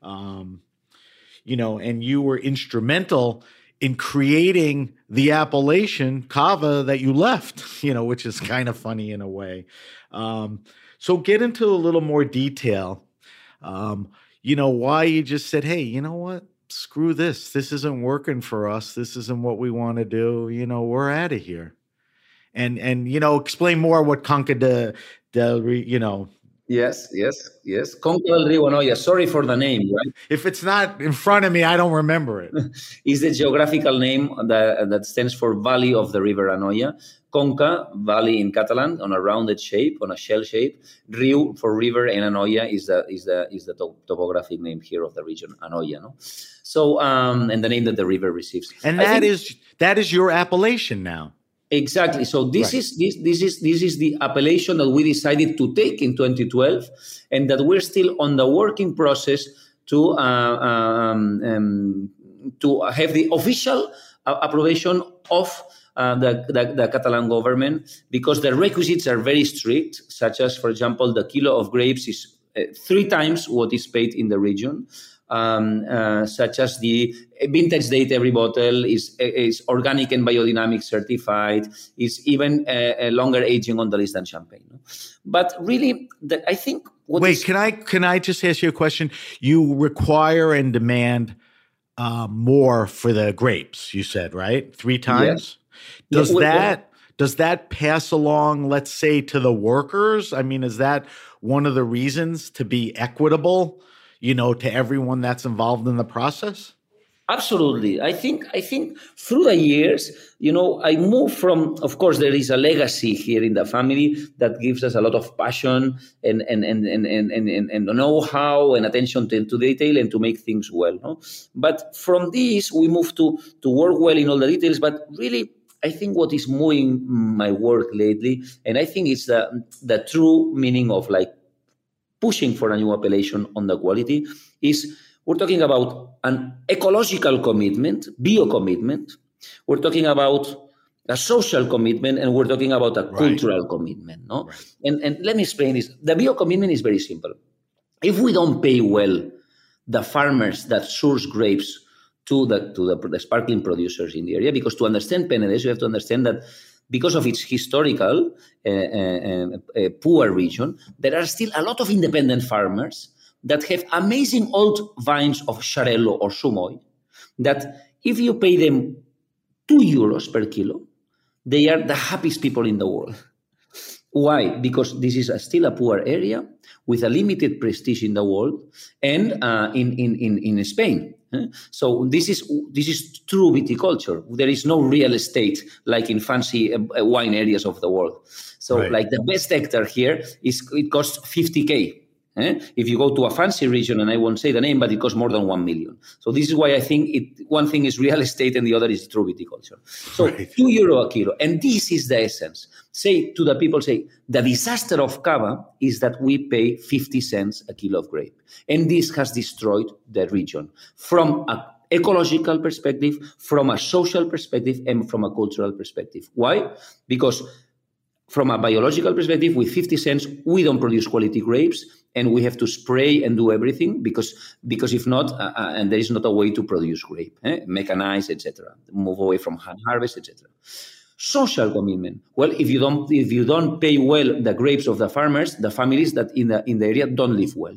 [SPEAKER 2] Um, you know, and you were instrumental in creating the appellation Cava that you left, you know, which is kind of funny in a way. Um, so get into a little more detail, um, you know, why you just said, hey, you know what? Screw this. This isn't working for us. This isn't what we want to do. You know, we're out of here. And, and, you know, explain more what Conca de, del, you know.
[SPEAKER 4] Yes, yes, yes. Conca del Rio Anoia. Sorry for the name, right?
[SPEAKER 2] If it's not in front of me, I don't remember it.
[SPEAKER 4] It's the geographical name that, that stands for Valley of the River Anoia. Conca, valley in Catalan, on a rounded shape, on a shell shape. Rio for river, and Anoia is the is the is the top, topographic name here of the region, Anoia. No, so um, and the name that the river receives.
[SPEAKER 2] And that is that is your appellation now.
[SPEAKER 4] Exactly. So this right. is this this is this is the appellation that we decided to take in twenty twelve, and that we're still on the working process to uh, um, um, to have the official uh, approbation of uh, the, the the Catalan government, because the requisites are very strict, such as, for example, the kilo of grapes is uh, three times what is paid in the region. Um, uh, such as the vintage date every bottle is is organic and biodynamic certified, is even a, a longer aging on the list than champagne. No? But really, the, I think... What
[SPEAKER 2] Wait,
[SPEAKER 4] is,
[SPEAKER 2] can I can I just ask you a question? You require and demand uh, more for the grapes, you said, right? Three times?
[SPEAKER 4] Yes.
[SPEAKER 2] Does
[SPEAKER 4] yeah,
[SPEAKER 2] that... does that pass along, let's say, to the workers? I mean, is that one of the reasons to be equitable, you know, to everyone that's involved in the process?
[SPEAKER 4] Absolutely. I think I think through the years, you know, I moved from, of course, there is a legacy here in the family that gives us a lot of passion and and and and and, and, and know-how and attention to, to detail and to make things well. No? But from this, we moved to to work well in all the details. But really, I think what is moving my work lately, and I think it's the the true meaning of like pushing for a new appellation on the quality, is we're talking about an ecological commitment, bio commitment. We're talking about a social commitment, and we're talking about a right. cultural commitment. No, right. and and let me explain this. The bio commitment is very simple. If we don't pay well the farmers that source grapes to the to the, the sparkling producers in the area, because to understand Penedès, you have to understand that because of its historical uh, uh, uh, poor region, there are still a lot of independent farmers that have amazing old vines of Xarel·lo or Sumoy, that if you pay them two euros per kilo, they are the happiest people in the world. Why? Because this is a, still a poor area with a limited prestige in the world and uh, in, in, in, in Spain. So this is this is true viticulture. There is no real estate like in fancy uh, wine areas of the world. So right. like the best hectare here is it costs fifty K. Eh? If you go to a fancy region, and I won't say the name, but it costs more than one million. So this is why I think it. One thing is real estate, and the other is true viticulture. So right. two euro a kilo, and this is the essence. Say to the people, say the disaster of Cava is that we pay fifty cents a kilo of grape, and this has destroyed the region from a ecological perspective, from a social perspective, and from a cultural perspective. Why? Because from a biological perspective, with fifty cents, we don't produce quality grapes, and we have to spray and do everything because because if not, uh, uh, and there is not a way to produce grape, eh? mechanize, et cetera, move away from hand harvest, et cetera. Social commitment. Well, if you don't if you don't pay well the grapes of the farmers, the families that in the in the area don't live well.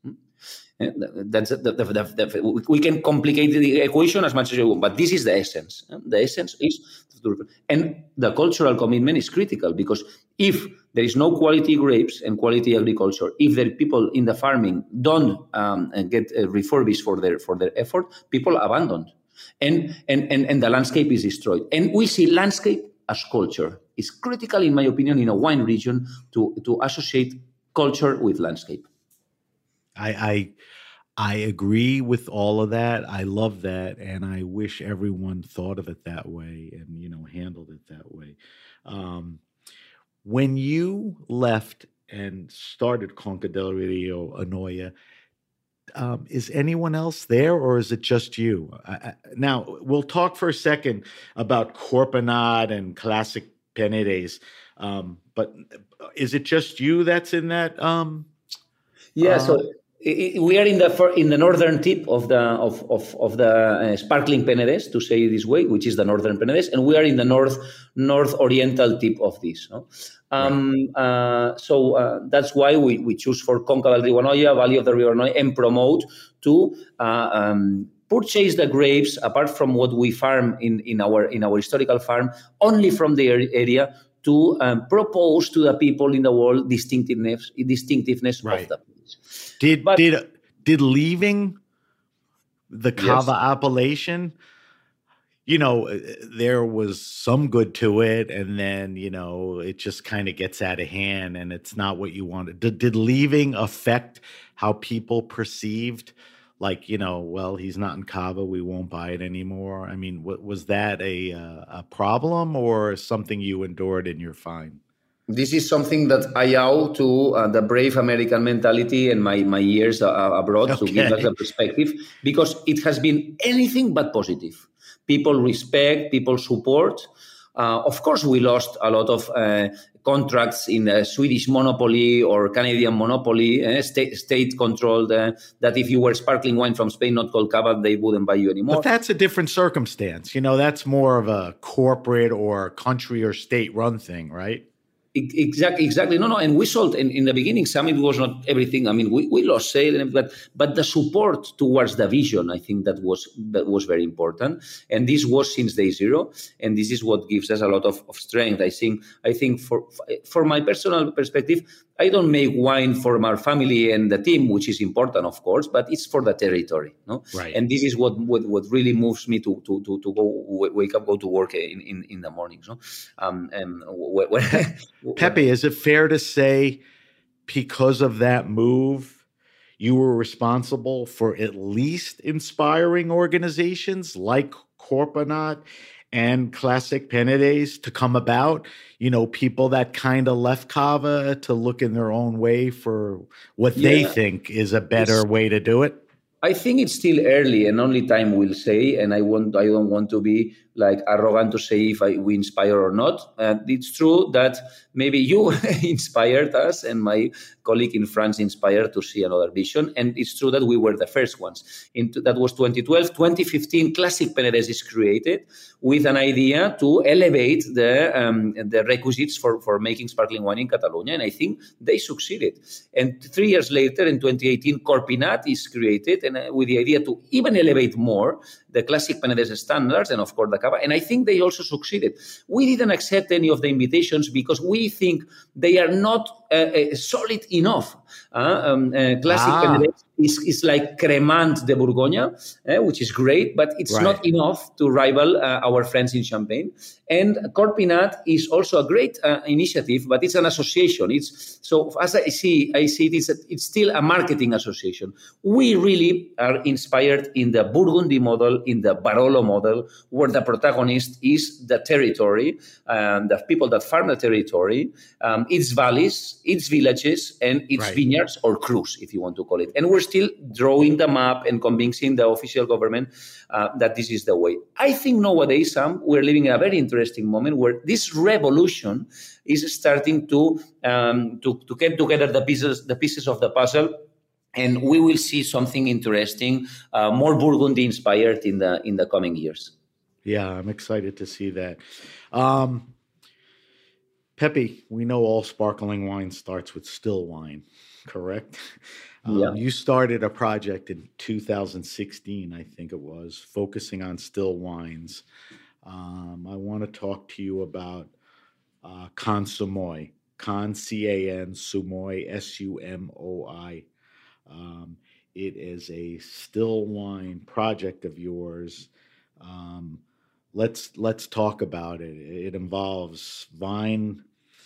[SPEAKER 4] That's the, the, the, the, we can complicate the equation as much as you want, but this is the essence. The essence is, and the cultural commitment is critical because if there is no quality grapes and quality agriculture, if the people in the farming don't um, get uh, refurbished for their for their effort, people abandon, and and and and the landscape is destroyed. And we see landscape as culture. It's critical, in my opinion, in a wine region to to associate culture with landscape.
[SPEAKER 2] I, I I agree with all of that. I love that, and I wish everyone thought of it that way and you know handled it that way. Um, when you left and started Conca del Rio Anoia, um, is anyone else there, or is it just you? I, I, now we'll talk for a second about Corpenat and Classic Penedès, um, but is it just you that's in that? Um,
[SPEAKER 4] yeah. Uh, so. We are in the in the northern tip of the of of, of the uh, sparkling Penedès, to say it this way, which is the northern Penedès, and we are in the north north oriental tip of this. No? Um, right. uh, so uh, that's why we, we choose for Conca del Rio Anoia, Valley of the River Anoia, and promote to uh, um, purchase the grapes apart from what we farm in, in our in our historical farm, only from the area to um, propose to the people in the world distinctiveness distinctiveness right. of the place.
[SPEAKER 2] Did but, did did leaving the Cava yes. appellation, you know, there was some good to it, and then you know it just kind of gets out of hand, and it's not what you wanted. Did, did leaving affect how people perceived, like you know, well, he's not in Cava, we won't buy it anymore? I mean, what, was that a uh, a problem or something you endured and you're fine?
[SPEAKER 4] This is something that I owe to uh, the brave American mentality and my, my years uh, abroad okay. to give us a perspective, because it has been anything but positive. People respect, people support. Uh, of course, we lost a lot of uh, contracts in the Swedish monopoly or Canadian monopoly, uh, state, state controlled, uh, that if you were sparkling wine from Spain, not called Cava, they wouldn't buy you anymore.
[SPEAKER 2] But that's a different circumstance. You know, that's more of a corporate or country or state run thing, right?
[SPEAKER 4] Exactly, exactly. No, no. And we sold in, in the beginning. Some it was not everything. I mean, we, we lost sale, but but the support towards the vision, I think that was that was very important. And this was since day zero. And this is what gives us a lot of, of strength. I think I think for for my personal perspective, I don't make wine for my family and the team, which is important, of course, but it's for the territory, no?
[SPEAKER 2] Right.
[SPEAKER 4] And this is what, what, what really moves me to to to, to go wake up, go to work in, in, in the mornings, no? Um, and when, when,
[SPEAKER 2] Pepe, is it fair to say because of that move, you were responsible for at least inspiring organizations like Corpinat and Classic Penedès to come about? You know, people that kind of left Cava to look in their own way for what yeah. they think is a better it's, way to do it?
[SPEAKER 4] I think it's still early, and only time will say. And I want, I don't want to be like arrogant to say if I, we inspire or not. And it's true that maybe you inspired us, and my colleague in France inspired to see another vision. And it's true that we were the first ones. In, that was twenty twelve. twenty fifteen, Classic Penedès is created with an idea to elevate the um, the requisites for, for making sparkling wine in Catalonia. And I think they succeeded. And three years later, in twenty eighteen, Corpinat is created, and uh, with the idea to even elevate more the Classic Penedès standards, and of course the Cava. And I think they also succeeded. We didn't accept any of the invitations because we think they are not uh, uh, solid enough. Uh, um, uh, Classic ah. Penedès is, is like Cremant de Bourgogne, uh, which is great, but it's right. not enough to rival uh, our friends in Champagne. And Corpinat is also a great uh, initiative, but it's an association. It's so as I see, I see it is a, it's still a marketing association. We really are inspired in the Burgundy model, in the Barolo model, where the protagonist is the territory, um, the people that farm the territory, um, its valleys, its villages, and its right. vineyards or crus, if you want to call it. And we're still drawing the map and convincing the official government uh, that this is the way. I think nowadays, Sam, we're living in a very interesting moment where this revolution is starting to um, to, to get together the pieces the pieces of the puzzle, and we will see something interesting, uh, more Burgundy inspired in the in the coming years.
[SPEAKER 2] Yeah, I'm excited to see that. Um, Pepe, we know all sparkling wine starts with still wine, correct? Um, yeah. You started a project in two thousand sixteen, I think it was, focusing on still wines. Um, I want to talk to you about uh, Con Sumoi, Con C A N Sumoi, S U M O I. Um, it is a still wine project of yours. Um, let's let's talk about it. It involves vine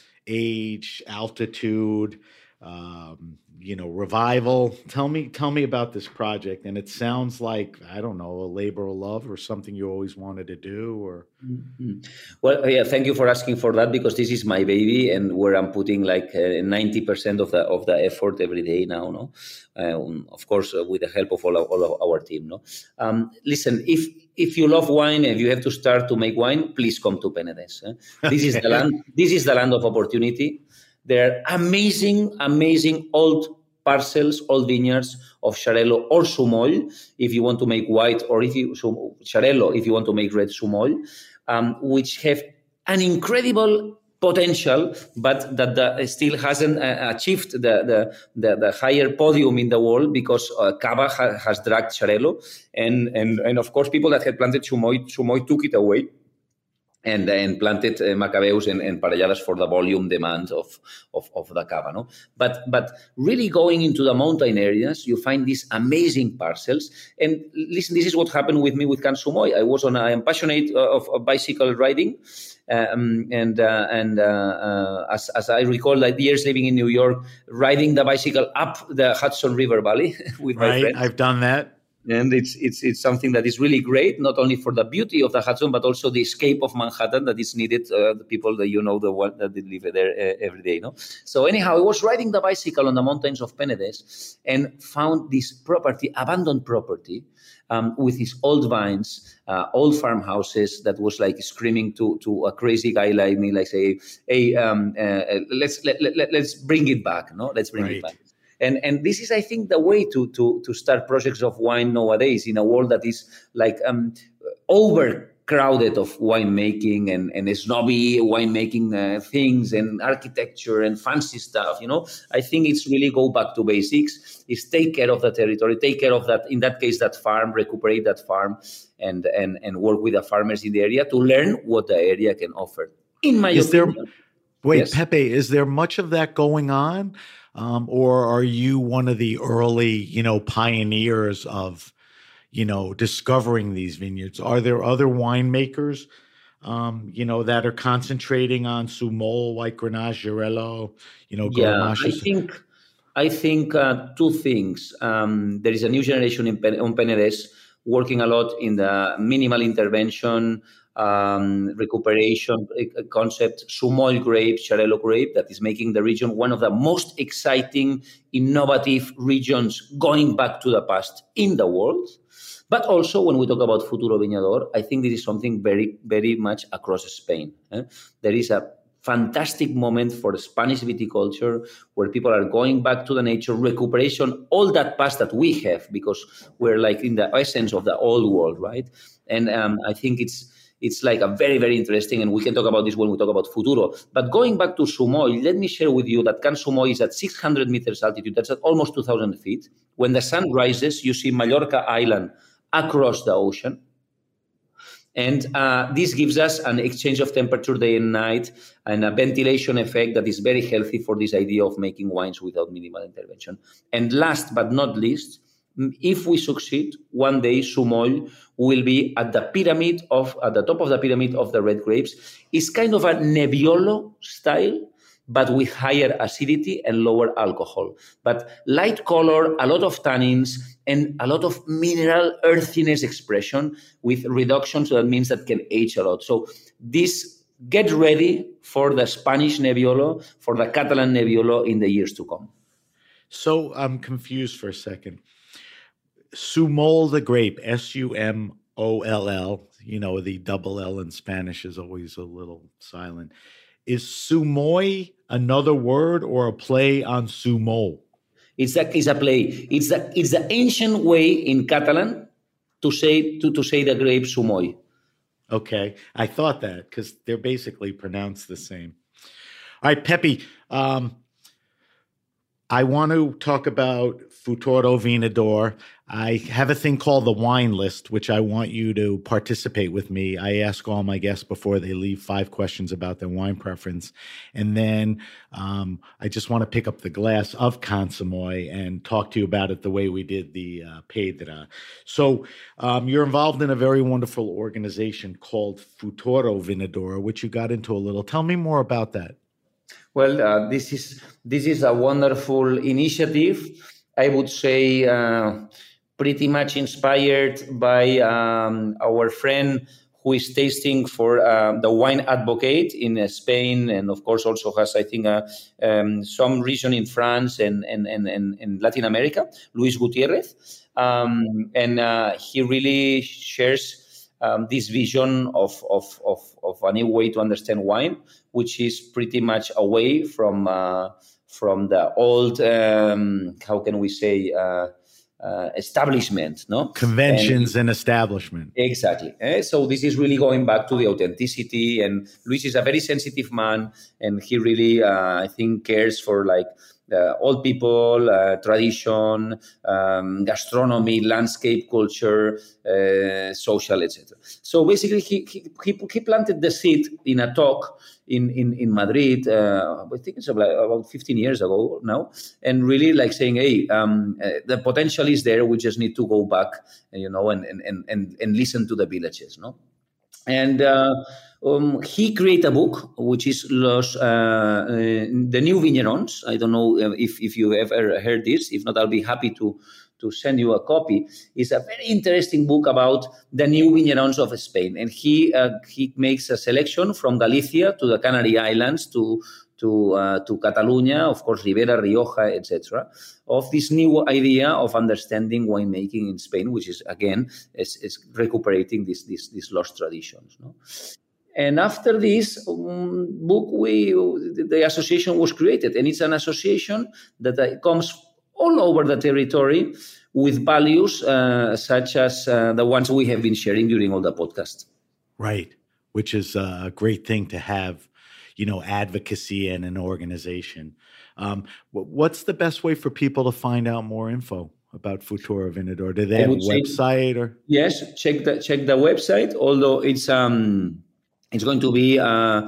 [SPEAKER 2] age, altitude, um, you know, revival. Tell me, tell me about this project. And it sounds like, I don't know, a labor of love or something you always wanted to do. Or
[SPEAKER 4] mm-hmm. Well, yeah, thank you for asking for that, because this is my baby, and where I'm putting like uh, ninety percent of the of the effort every day now. No, um, of course, uh, with the help of all of, all of our team. No, um, listen, if if you love wine, if you have to start to make wine, please come to Penedès. Eh? This is the land. This is the land of opportunity. There are amazing, amazing old parcels, old vineyards of Xarel·lo or Sumoi, if you want to make white, or if you Xarel·lo, if you want to make red Sumoi, um, which have an incredible potential, but that the, still hasn't uh, achieved the, the, the, the higher podium in the world, because uh, Cava ha, has dragged Xarel·lo, and, and, and of course people that had planted Sumoi, Sumoi took it away. And then planted uh, Macabeus and, and Parelladas for the volume demand of, of, of the Cava. No? But, but really going into the mountain areas, you find these amazing parcels. And listen, this is what happened with me with Can Sumoi. I was on, I am passionate of, of bicycle riding. Um, and uh, and uh, uh, as, as I recall, like years living in New York, riding the bicycle up the Hudson River Valley with my
[SPEAKER 2] right,
[SPEAKER 4] friends.
[SPEAKER 2] I've done that.
[SPEAKER 4] And it's it's it's something that is really great, not only for the beauty of the Hudson, but also the escape of Manhattan that is needed. Uh, the people that you know, the one that they live there uh, every day, no. So anyhow, I was riding the bicycle on the mountains of Penedès and found this property, abandoned property, um, with these old vines, uh, old farmhouses that was like screaming to to a crazy guy like me, like say, "Hey, um, uh, let's let, let let's bring it back, no, let's bring
[SPEAKER 2] right.
[SPEAKER 4] it back." And and this is, I think, the way to to to start projects of wine nowadays in a world that is like um, overcrowded of winemaking and, and snobby winemaking uh, things and architecture and fancy stuff. You know, I think it's really go back to basics. Is take care of the territory, take care of that. In that case, that farm, recuperate that farm, and and and work with the farmers in the area to learn what the area can offer. In my
[SPEAKER 2] is
[SPEAKER 4] opinion,
[SPEAKER 2] there, wait,
[SPEAKER 4] yes.
[SPEAKER 2] Pepe, is there much of that going on, um, or are you one of the early, you know, pioneers of, you know, discovering these vineyards? Are there other winemakers, um, you know, that are concentrating on Sumol, White Grenache, Xarel-lo, you know,
[SPEAKER 4] Yeah,
[SPEAKER 2] Grenache?
[SPEAKER 4] I think I think uh, two things. Um, there is a new generation in Pen- on Penedès working a lot in the minimal intervention, um, recuperation uh, concept, Sumol grape, Xarel-lo grape, that is making the region one of the most exciting, innovative regions going back to the past in the world. But also, when we talk about Futuro Viñador, I think this is something very, very much across Spain. Eh? There is a fantastic moment for Spanish viticulture where people are going back to the nature, recuperation, all that past that we have, because we're like in the essence of the old world, right? And um, I think it's it's like a very, very interesting, and we can talk about this when we talk about Futuro. But going back to Sumoy, let me share with you that Can Sumoy is at six hundred meters altitude. That's at almost two thousand feet. When the sun rises, you see Mallorca Island across the ocean. And uh, this gives us an exchange of temperature day and night and a ventilation effect that is very healthy for this idea of making wines without minimal intervention. And last but not least, if we succeed, one day Sumoy will be at the pyramid of, at the top of the pyramid of the red grapes. It's kind of a Nebbiolo style, but with higher acidity and lower alcohol. But light color, a lot of tannins, and a lot of mineral earthiness expression with reduction, so that means that can age a lot. So this, get ready for the Spanish Nebbiolo, for the Catalan Nebbiolo in the years to come.
[SPEAKER 2] So I'm confused for a second. Sumol the grape, S U M O L L, you know, the double L in Spanish is always a little silent. Is Sumoy another word or a play on Sumol?
[SPEAKER 4] It's a, it's a play. It's the it's the ancient way in Catalan to say to, to say the grape Sumoy.
[SPEAKER 2] Okay, I thought that because they're basically pronounced the same. All right, Pepe, um, I want to talk about Futuro Viñador. I have a thing called the wine list, which I want you to participate with me. I ask all my guests before they leave five questions about their wine preference. And then um, I just want to pick up the glass of Can Sumoy and talk to you about it the way we did the uh, Pedra. So um, you're involved in a very wonderful organization called Futuro Viñador, which you got into a little. Tell me more about that.
[SPEAKER 4] Well, uh, this is this is a wonderful initiative. I would say uh, pretty much inspired by um, our friend who is tasting for uh, the Wine Advocate in uh, Spain, and of course also has, I think, uh, um, some region in France and and, and, and, and Latin America, Luis Gutierrez. Um, and uh, he really shares Um, this vision of, of, of, of a new way to understand wine, which is pretty much away from uh, from the old, um, how can we say, uh, uh, establishment, no?
[SPEAKER 2] Conventions and,
[SPEAKER 4] and
[SPEAKER 2] establishment.
[SPEAKER 4] Exactly. Eh? So this is really going back to the authenticity, and Luis is a very sensitive man, and he really, uh, I think, cares for like Uh, old people, uh, tradition, um, gastronomy, landscape, culture, uh, social, et cetera. So basically, he, he he planted the seed in a talk in in in Madrid. Uh, I think it's about, about fifteen years ago now, and really like saying, "Hey, um, uh, the potential is there. We just need to go back, you know, and and and and listen to the villages, no." And uh, um, he created a book, which is Los uh, uh, the New Vignerons. I don't know if, if you ever heard this. If not, I'll be happy to, to send you a copy. It's a very interesting book about the new vignerons of Spain. And he uh, he makes a selection from Galicia to the Canary Islands to to uh, to Catalonia, of course, Ribera, Rioja, et cetera, of this new idea of understanding winemaking in Spain, which is, again, is, is recuperating these these these lost traditions. No? And after this um, book, we the association was created, and it's an association that uh, comes all over the territory with values uh, such as uh, the ones we have been sharing during all the podcast.
[SPEAKER 2] Right, which is a great thing to have, you know, advocacy in an organization. Um, what's the best way for people to find out more info about Futuro Vendedor? Do they have a website or?
[SPEAKER 4] Yes, check the check the website. Although it's um it's going to be uh,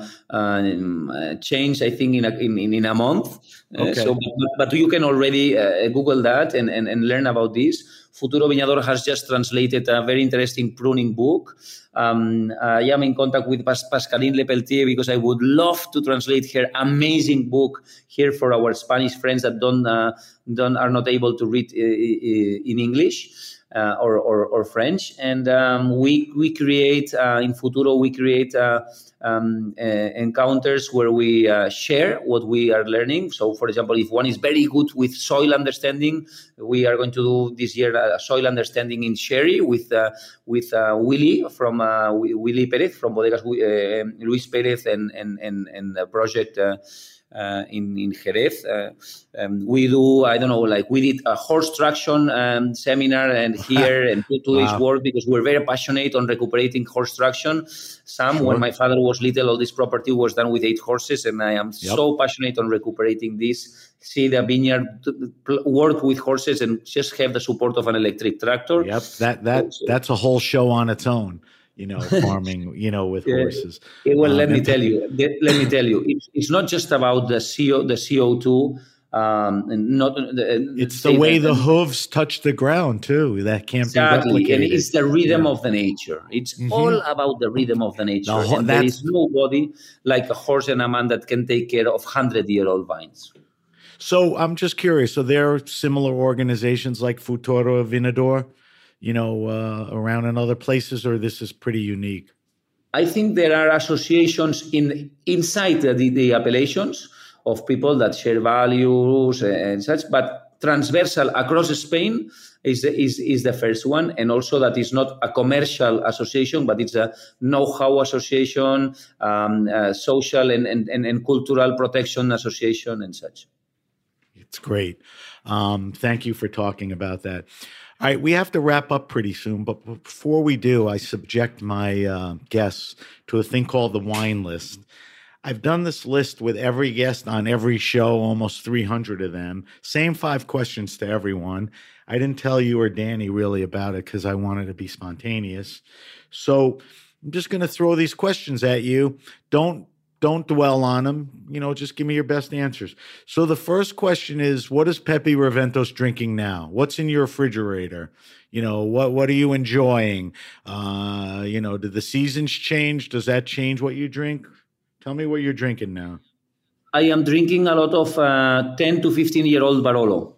[SPEAKER 4] uh changed, I think, in a in, in a month. Okay. Uh, so, but, but you can already uh, Google that and, and and learn about this. Futuro Viñador has just translated a very interesting pruning book. Um, I am in contact with Pas- Pascaline Lepeltier because I would love to translate her amazing book here for our Spanish friends that don't uh, don't are not able to read uh, in English. Uh, or, or, or French, and um, we we create uh, in Futuro we create uh, um, uh, encounters where we uh, share what we are learning. So, for example, if one is very good with soil understanding, we are going to do this year a soil understanding in sherry with uh, with uh, Willy from uh, Willy Perez from Bodegas uh, Luis Perez and and and, and the project. Uh, Uh, in in Jerez, uh, um, we do I don't know like we did a horse traction um, seminar and here and two, two wow. days work because we're very passionate on recuperating horse traction. Sam, sure. When my father was little, all this property was done with eight horses, and I am yep. so passionate on recuperating this. See the vineyard work with horses and just have the support of an electric tractor.
[SPEAKER 2] Yep, that that so, that's a whole show on its own. You know, farming, you know, with horses.
[SPEAKER 4] Yeah, well, um, let me tell you, let me tell you, it's, it's not just about the C O, the C O two. Um, and not
[SPEAKER 2] the, it's the way the hooves touch the ground too. That can't
[SPEAKER 4] exactly.
[SPEAKER 2] be replicated.
[SPEAKER 4] And it's the rhythm yeah. of the nature. It's mm-hmm. all about the rhythm of the nature. The, and there is nobody like a horse and a man that can take care of hundred-year-old vines.
[SPEAKER 2] So I'm just curious. So there are similar organizations like Futuro Vendedor, you know, uh, around in other places, or this is pretty unique?
[SPEAKER 4] I think there are associations in inside the, the appellations of people that share values and such, but transversal across Spain is the, is, is the first one, and also that is not a commercial association, but it's a know-how association, um, uh, social and, and, and, and cultural protection association and such.
[SPEAKER 2] It's great. Um, thank you for talking about that. All right, we have to wrap up pretty soon, but before we do, I subject my uh, guests to a thing called the wine list. I've done this list with every guest on every show, almost three hundred of them. Same five questions to everyone. I didn't tell you or Danny really about it because I wanted to be spontaneous. So I'm just going to throw these questions at you. Don't Don't dwell on them. You know, just give me your best answers. So the first question is, what is Pepe Reventos drinking now? What's in your refrigerator? You know, what what are you enjoying? Uh, you know, did the seasons change? Does that change what you drink? Tell me what you're drinking now.
[SPEAKER 4] I am drinking a lot of uh, ten to fifteen-year-old Barolo.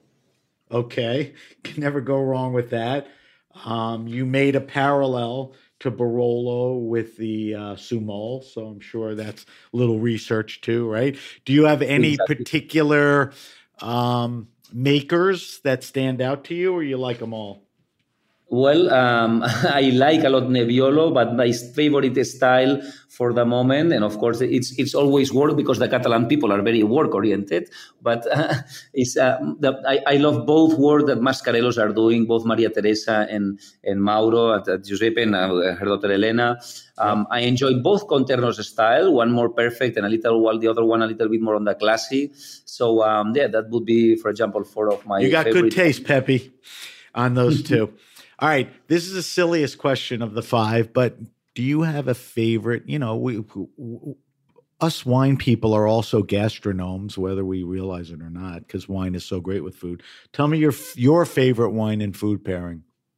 [SPEAKER 2] Okay. Can never go wrong with that. Um, you made a parallel to Barolo with the uh, Sumol, so I'm sure that's a little research too, right? Do you have any exactly. particular um, makers that stand out to you, or you like them all?
[SPEAKER 4] Well, um, I like a lot Nebbiolo, but my favorite style for the moment, and of course it's it's always work because the Catalan people are very work oriented. But uh, it's uh, the, I, I love both work that Mascarelos are doing, both Maria Teresa and and Mauro at, at Giuseppe and uh, her daughter Elena. Um, I enjoy both Conternos style, one more perfect and a little, while the other one a little bit more on the classy. So um, yeah, that would be, for example, four of my.
[SPEAKER 2] You got
[SPEAKER 4] favorite.
[SPEAKER 2] Good taste, Pepe, on those two. All right, this is the silliest question of the five, but do you have a favorite? You know, we, we us wine people are also gastronomes, whether we realize it or not, because wine is so great with food. Tell me your your favorite wine and food pairing.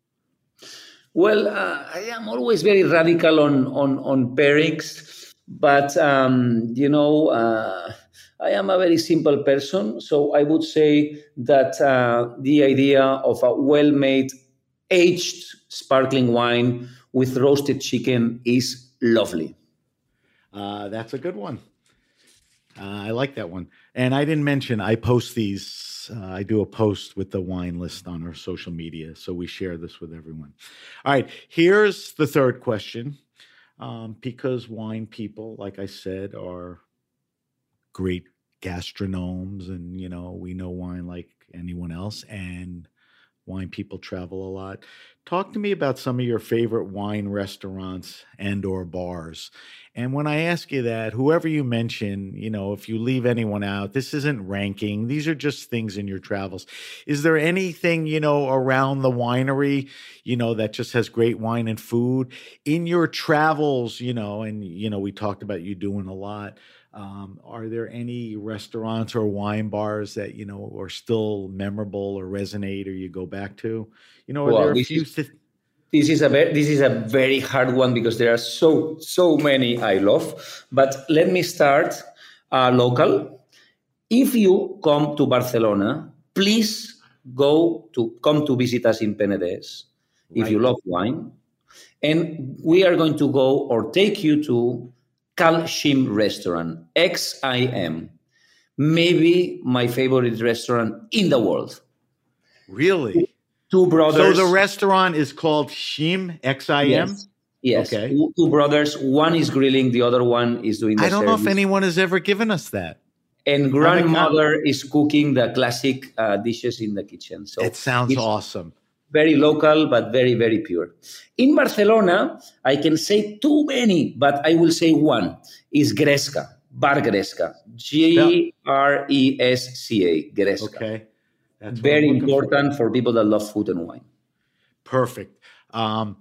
[SPEAKER 4] Well, uh, I am always very radical on on on pairings, but um, you know, uh, I am a very simple person, so I would say that uh, the idea of a well-made aged sparkling wine with roasted chicken is lovely.
[SPEAKER 2] Uh, that's a good one. Uh, I like that one. And I didn't mention, I post these, uh, I do a post with the wine list on our social media. So we share this with everyone. All right, here's the third question. Um, because wine people, like I said, are great gastronomes, and, you know, we know wine like anyone else. And wine people travel a lot. Talk to me about some of your favorite wine restaurants and or bars. And when I ask you that, whoever you mention, you know, if you leave anyone out, this isn't ranking. These are just things in your travels. Is there anything, you know, around the winery, you know, that just has great wine and food in your travels, you know, and, you know, we talked about you doing a lot. Um, are there any restaurants or wine bars that, you know, are still memorable or resonate or you go back to? You know, are
[SPEAKER 4] Well,
[SPEAKER 2] there a
[SPEAKER 4] this
[SPEAKER 2] few
[SPEAKER 4] is
[SPEAKER 2] th-
[SPEAKER 4] this is a very, this is a very hard one because there are so so many I love. But let me start uh, local. If you come to Barcelona, please go to come to visit us in Penedès if you
[SPEAKER 2] Right.
[SPEAKER 4] love wine, and we are going to go or take you to Cal Xim restaurant, X I M, maybe my favorite restaurant in the world.
[SPEAKER 2] Really?
[SPEAKER 4] Two
[SPEAKER 2] So
[SPEAKER 4] brothers.
[SPEAKER 2] the restaurant is called Xim, X I M?
[SPEAKER 4] Yes. Yes.
[SPEAKER 2] Okay.
[SPEAKER 4] Two, two brothers. One is grilling, the other one is doing the
[SPEAKER 2] I don't know if
[SPEAKER 4] service.
[SPEAKER 2] anyone has ever given us that.
[SPEAKER 4] And grandmother is cooking the classic uh, dishes in the kitchen. So
[SPEAKER 2] It sounds
[SPEAKER 4] it's
[SPEAKER 2] awesome.
[SPEAKER 4] very local, but very, very pure. In Barcelona, I can say too many, but I will say one is Gresca, Bar Gresca, G R E S C A, Gresca.
[SPEAKER 2] Okay. That's what
[SPEAKER 4] Very
[SPEAKER 2] I'm looking for.
[SPEAKER 4] important for people that love food and wine.
[SPEAKER 2] Perfect. Um,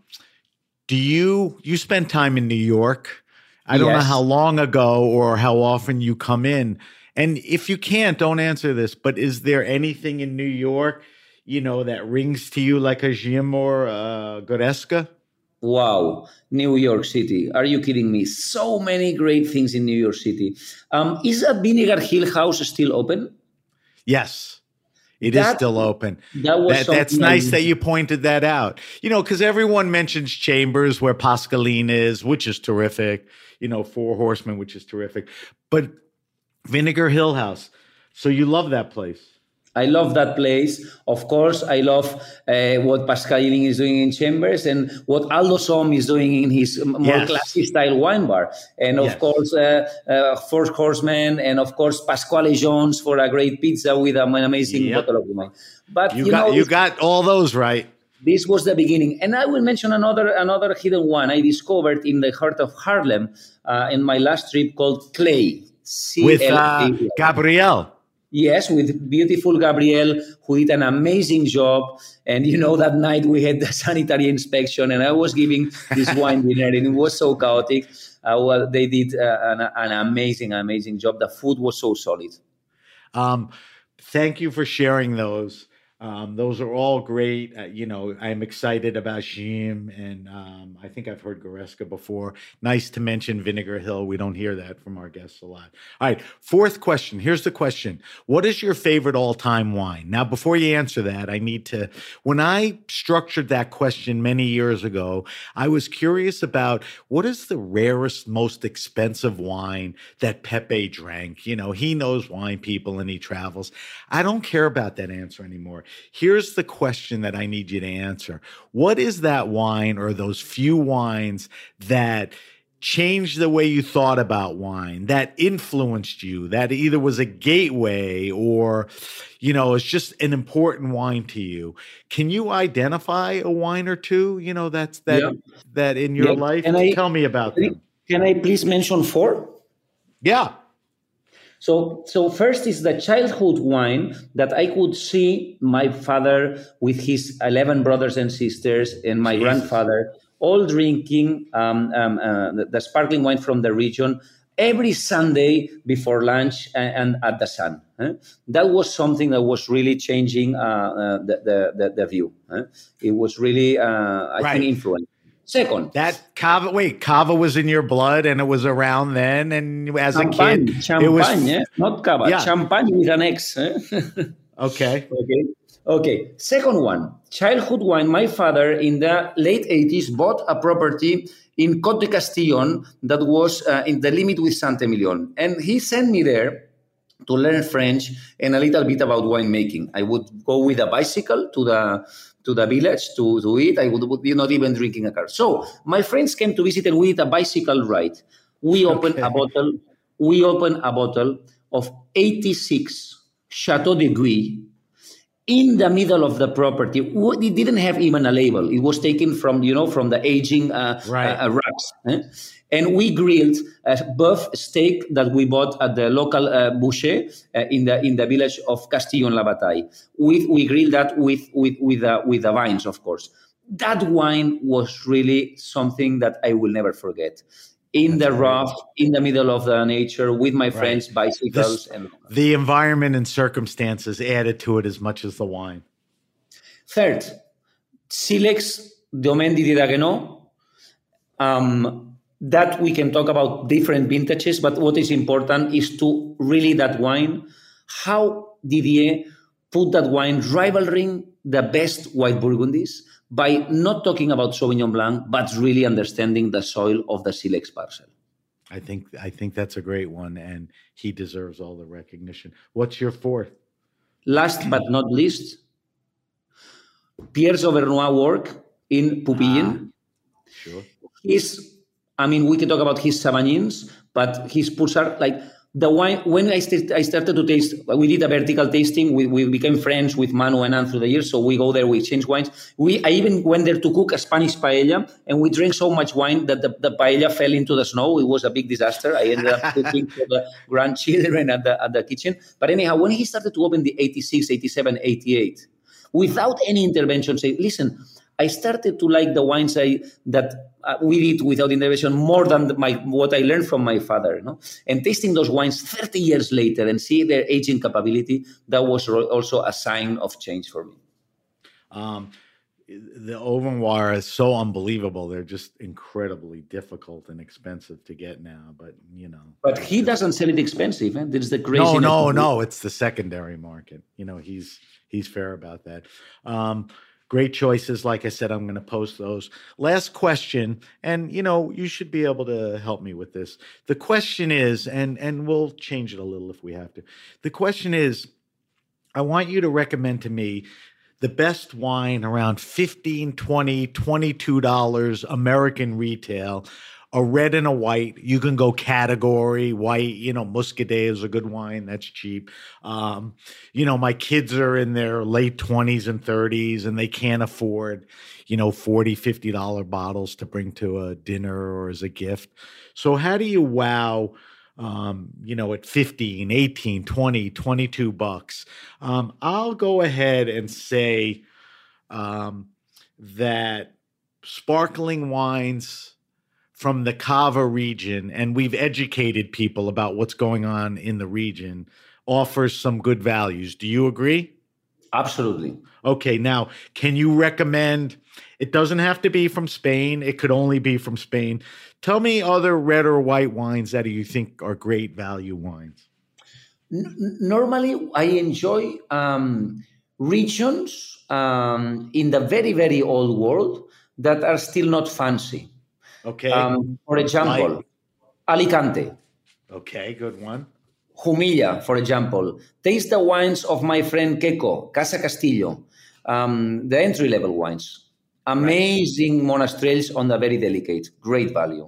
[SPEAKER 2] do you you spend time in New York? I don't know
[SPEAKER 4] Yes.
[SPEAKER 2] how long ago or how often you come in. And if you can't, don't answer this, but is there anything in New York, you know, that rings to you like a Xim or a Goretzka?
[SPEAKER 4] Wow, New York City. Are you kidding me? So many great things in New York City. Um, is a Vinegar Hill House still open?
[SPEAKER 2] Yes, it is
[SPEAKER 4] That-
[SPEAKER 2] still open.
[SPEAKER 4] That was
[SPEAKER 2] That, that's
[SPEAKER 4] something I-
[SPEAKER 2] nice that you pointed that out. You know, because everyone mentions Chambers where Pascaline is, which is terrific. You know, Four Horsemen, which is terrific. But Vinegar Hill House. So you love that place.
[SPEAKER 4] I love that place. Of course, I love uh, what Pascaline is doing in Chambers and what Aldo Som is doing in his m- more
[SPEAKER 2] Yes.
[SPEAKER 4] classy style wine bar. And of
[SPEAKER 2] Yes.
[SPEAKER 4] course, uh, uh, Four Horsemen, and of course, Pasquale Jones for a great pizza with an amazing
[SPEAKER 2] Yep.
[SPEAKER 4] bottle of wine. But
[SPEAKER 2] You,
[SPEAKER 4] you,
[SPEAKER 2] got
[SPEAKER 4] know,
[SPEAKER 2] you
[SPEAKER 4] this-
[SPEAKER 2] got all those right.
[SPEAKER 4] This was the beginning. And I will mention another another hidden one I discovered in the heart of Harlem uh, in my last trip called Clay. C L A Y.
[SPEAKER 2] With uh, Gabrielle.
[SPEAKER 4] Yes, with beautiful Gabrielle, who did an amazing job. And you know, that night we had the sanitary inspection, and I was giving this wine dinner, and it was so chaotic. Uh, well, they did uh, an, an amazing, amazing job. The food was so solid.
[SPEAKER 2] Um, thank you for sharing those. Um, those are all great. Uh, you know, I'm excited about Xim, and um, I think I've heard Goretzka before. Nice to mention Vinegar Hill. We don't hear that from our guests a lot. All right, fourth question. Here's the question. What is your favorite all-time wine? Now, before you answer that, I need to, when I structured that question many years ago, I was curious about what is the rarest, most expensive wine that Pepe drank? You know, he knows wine people and he travels. I don't care about that answer anymore. Here's the question that I need you to answer. What is that wine or those few wines that changed the way you thought about wine, that influenced you, that either was a gateway or, you know, it's just an important wine to you? Can you identify a wine or two, you know, that's that,
[SPEAKER 4] Yeah.
[SPEAKER 2] that in your
[SPEAKER 4] Yeah.
[SPEAKER 2] life?
[SPEAKER 4] Can I-
[SPEAKER 2] Tell me about them.
[SPEAKER 4] Can I please mention four?
[SPEAKER 2] Yeah.
[SPEAKER 4] So, so first is the childhood wine that I could see my father with his eleven brothers and sisters and my
[SPEAKER 2] Jesus.
[SPEAKER 4] grandfather all drinking um, um, uh, the, the sparkling wine from the region every Sunday before lunch and, and at the sun. eh? That was something that was really changing uh, uh, the, the, the, the view. eh? It was really, uh, I
[SPEAKER 2] Right.
[SPEAKER 4] think, influential. Second,
[SPEAKER 2] That Cava, wait, Cava was in your blood and it was around then. And as a
[SPEAKER 4] champagne,
[SPEAKER 2] kid,
[SPEAKER 4] champagne,
[SPEAKER 2] it was,
[SPEAKER 4] eh? Not cava,
[SPEAKER 2] Yeah.
[SPEAKER 4] champagne with an X. eh?
[SPEAKER 2] okay.
[SPEAKER 4] Okay. Okay. Second one, childhood wine. My father in the late eighties bought a property in Côte de Castillon that was uh, in the limit with Saint-Emilion. And he sent me there to learn French and a little bit about winemaking. I would go with a bicycle to the to the village to, to eat. I would, would be not even drinking a car. So my friends came to visit and we did a bicycle ride. We opened
[SPEAKER 2] Okay.
[SPEAKER 4] a bottle. We opened a bottle of eighty-six Chateau de Guy. in the middle of the property. It didn't have even a label. It was taken from, you know, from the aging uh,
[SPEAKER 2] Right.
[SPEAKER 4] uh, racks. Eh? And we grilled a buff steak that we bought at the local uh, boucher uh, in the in the village of Castillon-la-Bataille. We we grilled that with with with uh, with the vines, of course. That wine was really something that I will never forget. In
[SPEAKER 2] That's
[SPEAKER 4] the
[SPEAKER 2] great.
[SPEAKER 4] rough, in the middle of the nature, with my friends,
[SPEAKER 2] Right.
[SPEAKER 4] bicycles,
[SPEAKER 2] This,
[SPEAKER 4] and
[SPEAKER 2] the environment and circumstances added to it as much as the wine.
[SPEAKER 4] third, Silex Domaine Didier Daguenot. Um, that we can talk about different vintages, but what is important is to really that wine, how Didier put that wine rivaling the best white Burgundies by not talking about Sauvignon Blanc, but really understanding the soil of the Silex parcel.
[SPEAKER 2] I think I think that's a great one, and he deserves all the recognition. What's your fourth?
[SPEAKER 4] Last but not least, Pierre Sauvernois work in Pupillin.
[SPEAKER 2] Ah, sure.
[SPEAKER 4] His, I mean, we can talk about his Savagnins, but his Pulsar, like the wine, when I, st- I started to taste, we did a vertical tasting. We, we became friends with Manu and Anne through the years. So we go there, we exchange wines. We, I even went there to cook a Spanish paella, and we drank so much wine that the, the paella fell into the snow. It was a big disaster. I ended up cooking for the grandchildren at the, at the kitchen. But anyhow, when he started to open the eighty-six, eighty-seven, eighty-eight, without any intervention, say, listen, I started to like the wines I, that uh, we did without intervention more than my what I learned from my father. You know? And tasting those wines thirty years later and see their aging capability, that was ro- also a sign of change for me.
[SPEAKER 2] Um, the Overnoir is so unbelievable. They're just incredibly difficult and expensive to get now, but you know.
[SPEAKER 4] But he
[SPEAKER 2] just,
[SPEAKER 4] doesn't sell it expensive. Eh? There's the crazy.
[SPEAKER 2] No, no, no. It's the secondary market. You know, he's he's fair about that. Um, Great choices. Like I said, I'm going to post those. Last question, and you know, you should be able to help me with this. The question is, and and we'll change it a little if we have to. The question is, I want you to recommend to me the best wine around fifteen, twenty, twenty-two dollars American retail. A red and a white. You can go category white. You know, Muscadet is a good wine. That's cheap. Um, you know, my kids are in their late twenties and thirties, and they can't afford, you know, forty, fifty dollars bottles to bring to a dinner or as a gift. So how do you wow, um, you know, at fifteen, eighteen, twenty, twenty-two bucks? Um, I'll go ahead and say um, that sparkling wines from the Cava region, and we've educated people about what's going on in the region, offers some good values. Do you agree?
[SPEAKER 4] Absolutely.
[SPEAKER 2] Okay, now, can you recommend, it doesn't have to be from Spain, it could only be from Spain. Tell me other red or white wines that you think are great value wines.
[SPEAKER 4] N- normally, I enjoy um, regions um, in the very, very old world that are still not fancy.
[SPEAKER 2] Okay.
[SPEAKER 4] Um, for example,
[SPEAKER 2] Like-
[SPEAKER 4] Alicante,
[SPEAKER 2] Okay, good one.
[SPEAKER 4] Jumilla, for example. Taste the wines of my friend Keiko, Casa Castillo, um, the entry-level wines. Amazing monastrelles on the very delicate, great value.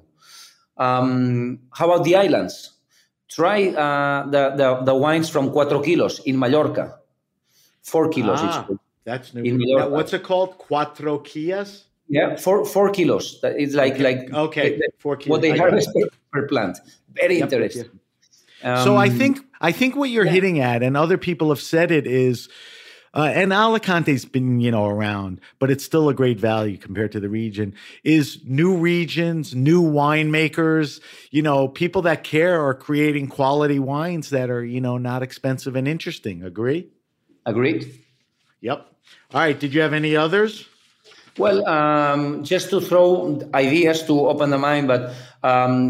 [SPEAKER 4] Um, how about the islands? Try uh, the, the, the wines from Cuatro Kilos in Mallorca. Four kilos
[SPEAKER 2] Ah,
[SPEAKER 4] each.
[SPEAKER 2] that's new.
[SPEAKER 4] In
[SPEAKER 2] Now,
[SPEAKER 4] Mallorca.
[SPEAKER 2] what's it called? Cuatro Quillas?
[SPEAKER 4] Yeah, four four kilos. That It's like
[SPEAKER 2] Okay.
[SPEAKER 4] like
[SPEAKER 2] Okay,
[SPEAKER 4] the-
[SPEAKER 2] four kilos.
[SPEAKER 4] what they
[SPEAKER 2] I got
[SPEAKER 4] harvest
[SPEAKER 2] it.
[SPEAKER 4] per, per plant. Very
[SPEAKER 2] Yep,
[SPEAKER 4] interesting.
[SPEAKER 2] So I
[SPEAKER 4] Um,
[SPEAKER 2] think I think what you're
[SPEAKER 4] yeah.
[SPEAKER 2] hitting at, and other people have said it, is, uh, and Alicante's been you know around, but it's still a great value compared to the region. Is new regions, new winemakers, you know, people that care are creating quality wines that are you know not expensive and interesting. Agree?
[SPEAKER 4] Agreed.
[SPEAKER 2] Yep. All right. Did you have any others?
[SPEAKER 4] Well, um, just to throw ideas to open the mind, but um, uh,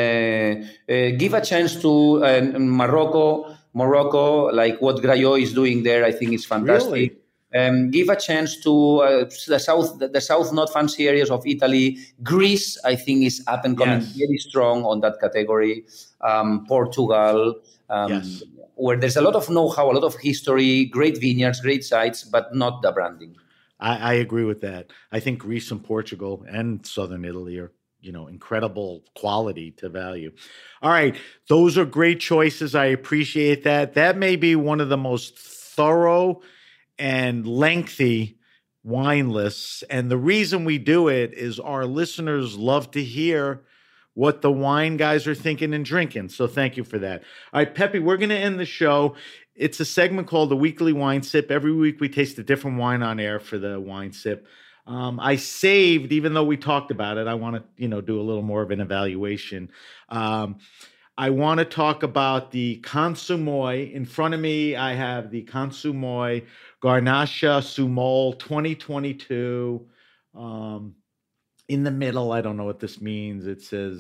[SPEAKER 4] uh, give a chance to uh, Morocco. Morocco, like what Graillot is doing there, I think it's fantastic. Um, give a chance to uh, the south, the, the south, not fancy areas of Italy. Greece, I think, is up and coming
[SPEAKER 2] Yes.
[SPEAKER 4] very strong on that category. Um, Portugal, um,
[SPEAKER 2] Yes.
[SPEAKER 4] where there's a lot of know-how, a lot of history, great vineyards, great sites, but not the branding.
[SPEAKER 2] I, I agree with that. I think Greece and Portugal and Southern Italy are, you know, incredible quality to value. All right. Those are great choices. I appreciate that. That may be one of the most thorough and lengthy wine lists. And the reason we do it is our listeners love to hear what the wine guys are thinking and drinking. So thank you for that. All right, Pepe, we're going to end the show. It's a segment called the Weekly Wine Sip. Every week we taste a different wine on air for the wine sip. Um, I saved, even though we talked about it, I want to, you know, do a little more of an evaluation. Um, I want to talk about the Consumoy. In front of me, I have the Consumoy Garnacha Sumol twenty twenty-two. Um, in the middle, I don't know what this means. It says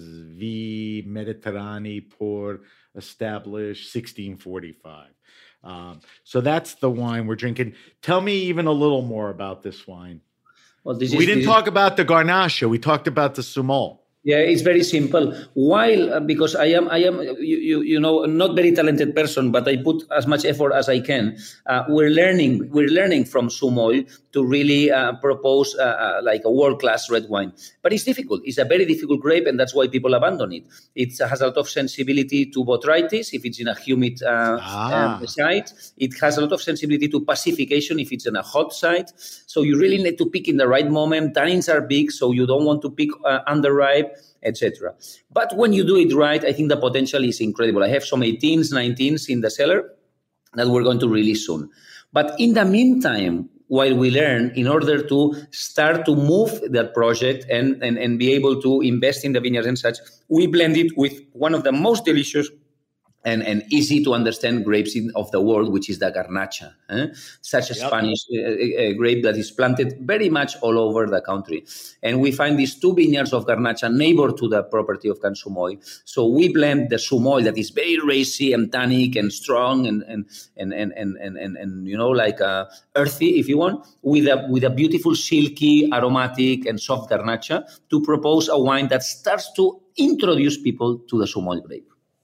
[SPEAKER 2] V Mediterranee pour established sixteen forty-five. Um, so that's the wine we're drinking. Tell me even a little more about this wine.
[SPEAKER 4] Well, this
[SPEAKER 2] we
[SPEAKER 4] is,
[SPEAKER 2] didn't
[SPEAKER 4] this
[SPEAKER 2] talk
[SPEAKER 4] is,
[SPEAKER 2] about the Garnacha. We talked about the Sumol.
[SPEAKER 4] Yeah, it's very simple. While uh, because I am, I am, you, you, you know, not very talented person, but I put as much effort as I can. Uh, we're learning, we're learning from Sumol to really uh, propose uh, uh, like a world-class red wine. But it's difficult. It's a very difficult grape, and that's why people abandon it. It has a lot of sensibility to botrytis if it's in a humid uh,
[SPEAKER 2] ah.
[SPEAKER 4] um, site. It has a lot of sensibility to pacification if it's in a hot site. So you really need to pick in the right moment. Tannins are big, so you don't want to pick uh, underripe, et cetera. But when you do it right, I think the potential is incredible. I have some eighteens, nineteens in the cellar that we're going to release soon. But in the meantime, while we learn, in order to start to move that project and, and, and be able to invest in the vineyards and such, we blend it with one of the most delicious and, and easy to understand grapes in, of the world, which is the Garnacha, eh? such a yep. Spanish uh, uh, grape that is planted very much all over the country. And we find these two vineyards of Garnacha neighbor to the property of Consumoy. So we blend the Sumoy that is very racy and tannic and strong and and and and and and, and, and you know like uh, earthy, if you want, with a with a beautiful silky, aromatic and soft Garnacha to propose a wine that starts to introduce people to the Sumoy grape.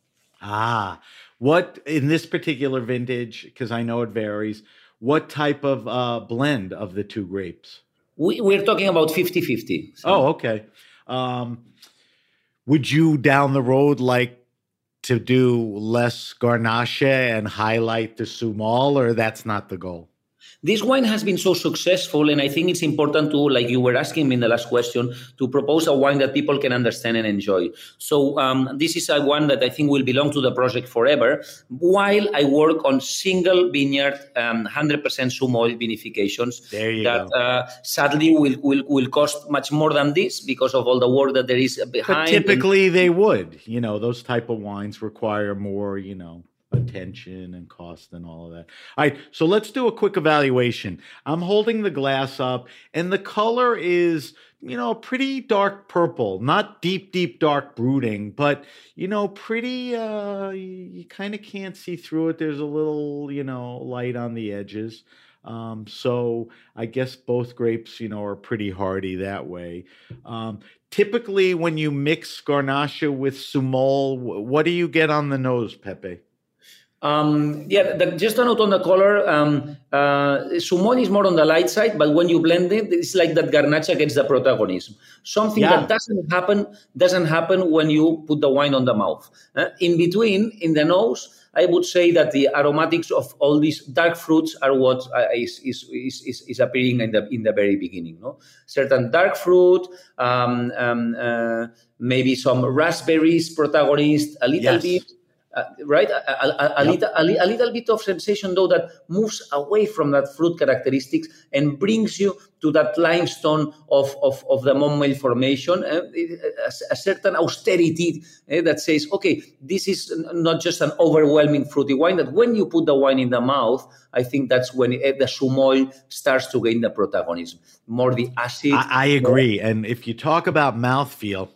[SPEAKER 2] Ah, what in this particular vintage, because I know it varies, what type of uh, blend of the two grapes?
[SPEAKER 4] We, we're talking about fifty-fifty. So.
[SPEAKER 2] Oh, okay. Um, would you down the road like to do less Garnacha and highlight the Sumol, or that's not the goal?
[SPEAKER 4] This wine has been so successful, and I think it's important to, like you were asking me in the last question, to propose a wine that people can understand and enjoy. So um, this is a one that I think will belong to the project forever, while I work on single vineyard, um, one hundred percent Sumol vinifications.
[SPEAKER 2] There you
[SPEAKER 4] that,
[SPEAKER 2] go.
[SPEAKER 4] Uh, sadly, will, will will cost much more than this because of all the work that there is behind.
[SPEAKER 2] But typically, and- they would. You know, those type of wines require more, you know, attention and cost and all of that. All right, so let's do a quick evaluation. I'm holding the glass up, and the color is, you know, pretty dark purple, not deep, deep dark brooding, but, you know, pretty, uh, you, you kind of can't see through it. There's a little, you know, light on the edges. Um, so I guess both grapes, you know, are pretty hardy that way. Um, typically, when you mix Garnacha with Sumol, what do you get on the nose, Pepe?
[SPEAKER 4] Um, yeah, the, just a note on the color. Um, uh, Sumol is more on the light side, but when you blend it, it's like that Garnacha gets the protagonism. Something
[SPEAKER 2] yeah.
[SPEAKER 4] that doesn't happen doesn't happen when you put the wine on the mouth. Uh, in between, in the nose, I would say that the aromatics of all these dark fruits are what uh, is, is is is appearing in the in the very beginning. No, certain dark fruit, um, um, uh, maybe some raspberries protagonist, a little
[SPEAKER 2] yes.
[SPEAKER 4] bit. Uh, right, a, a, a,
[SPEAKER 2] yep.
[SPEAKER 4] little, a, a little bit of sensation though that moves away from that fruit characteristics and brings you to that limestone of of, of the Montmell formation, uh, a, a certain austerity uh, that says, okay, this is not just an overwhelming fruity wine. That when you put the wine in the mouth, I think that's when it, the Sumol starts to gain the protagonism, more the acid.
[SPEAKER 2] I, I agree, more- and if you talk about mouthfeel,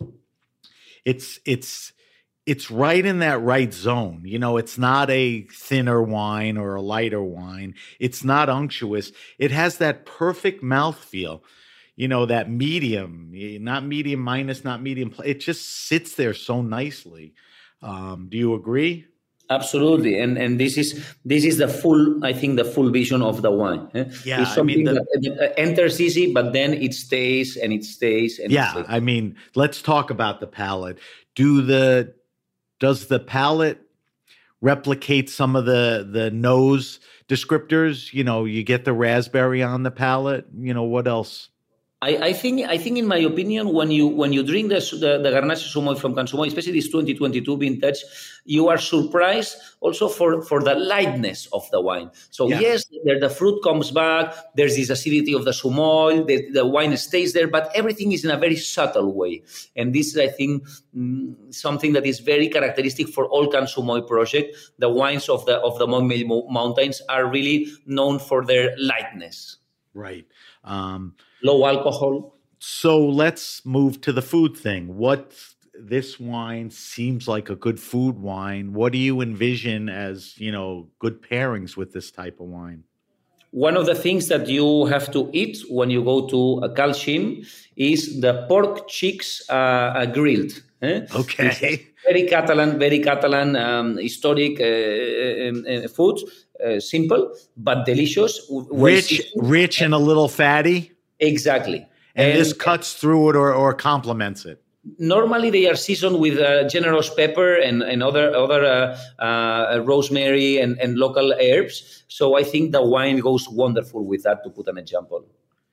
[SPEAKER 2] it's it's. It's right in that right zone. You know, it's not a thinner wine or a lighter wine. It's not unctuous. It has that perfect mouthfeel, you know, that medium, not medium minus, not medium. It just sits there so nicely. Um, do you agree?
[SPEAKER 4] Absolutely, and and this is this is the full, I think, the full vision of the wine. Eh?
[SPEAKER 2] Yeah,
[SPEAKER 4] it's something
[SPEAKER 2] I mean, the,
[SPEAKER 4] that enters easy, but then it stays and it stays. And
[SPEAKER 2] yeah,
[SPEAKER 4] it stays.
[SPEAKER 2] I mean, let's talk about the palate. Do the Does the palate replicate some of the, the nose? descriptors? You know, you get the raspberry on the palate. You know, what else?
[SPEAKER 4] I, I think I think in my opinion, when you when you drink the the, the Garnacha Sumoy from Can Sumoy, especially this twenty twenty-two vintage, you are surprised also for, for the lightness of the wine. So yeah. yes, there, the fruit comes back. There's this acidity of the Sumoy. The, the wine stays there, but everything is in a very subtle way. And this is, I think, mm, something that is very characteristic for all Can Sumoy project. The wines of the of the Montmell Mountains are really known for their lightness.
[SPEAKER 2] Right. Um,
[SPEAKER 4] Low alcohol.
[SPEAKER 2] So let's move to the food thing. What this wine seems like a good food wine. What do you envision as, you know, good pairings with this type of wine?
[SPEAKER 4] One of the things that you have to eat when you go to a Calcim is the pork cheeks uh, grilled. Eh?
[SPEAKER 2] Okay.
[SPEAKER 4] Very Catalan, very Catalan um, historic uh, uh, food. Uh, simple but delicious.
[SPEAKER 2] Rich, rich and a little fatty.
[SPEAKER 4] Exactly.
[SPEAKER 2] And, and this cuts through it or, or complements it.
[SPEAKER 4] Normally, they are seasoned with uh, generous pepper and, and other other uh, uh, rosemary and, and local herbs. So I think the wine goes wonderful with that, to put an example.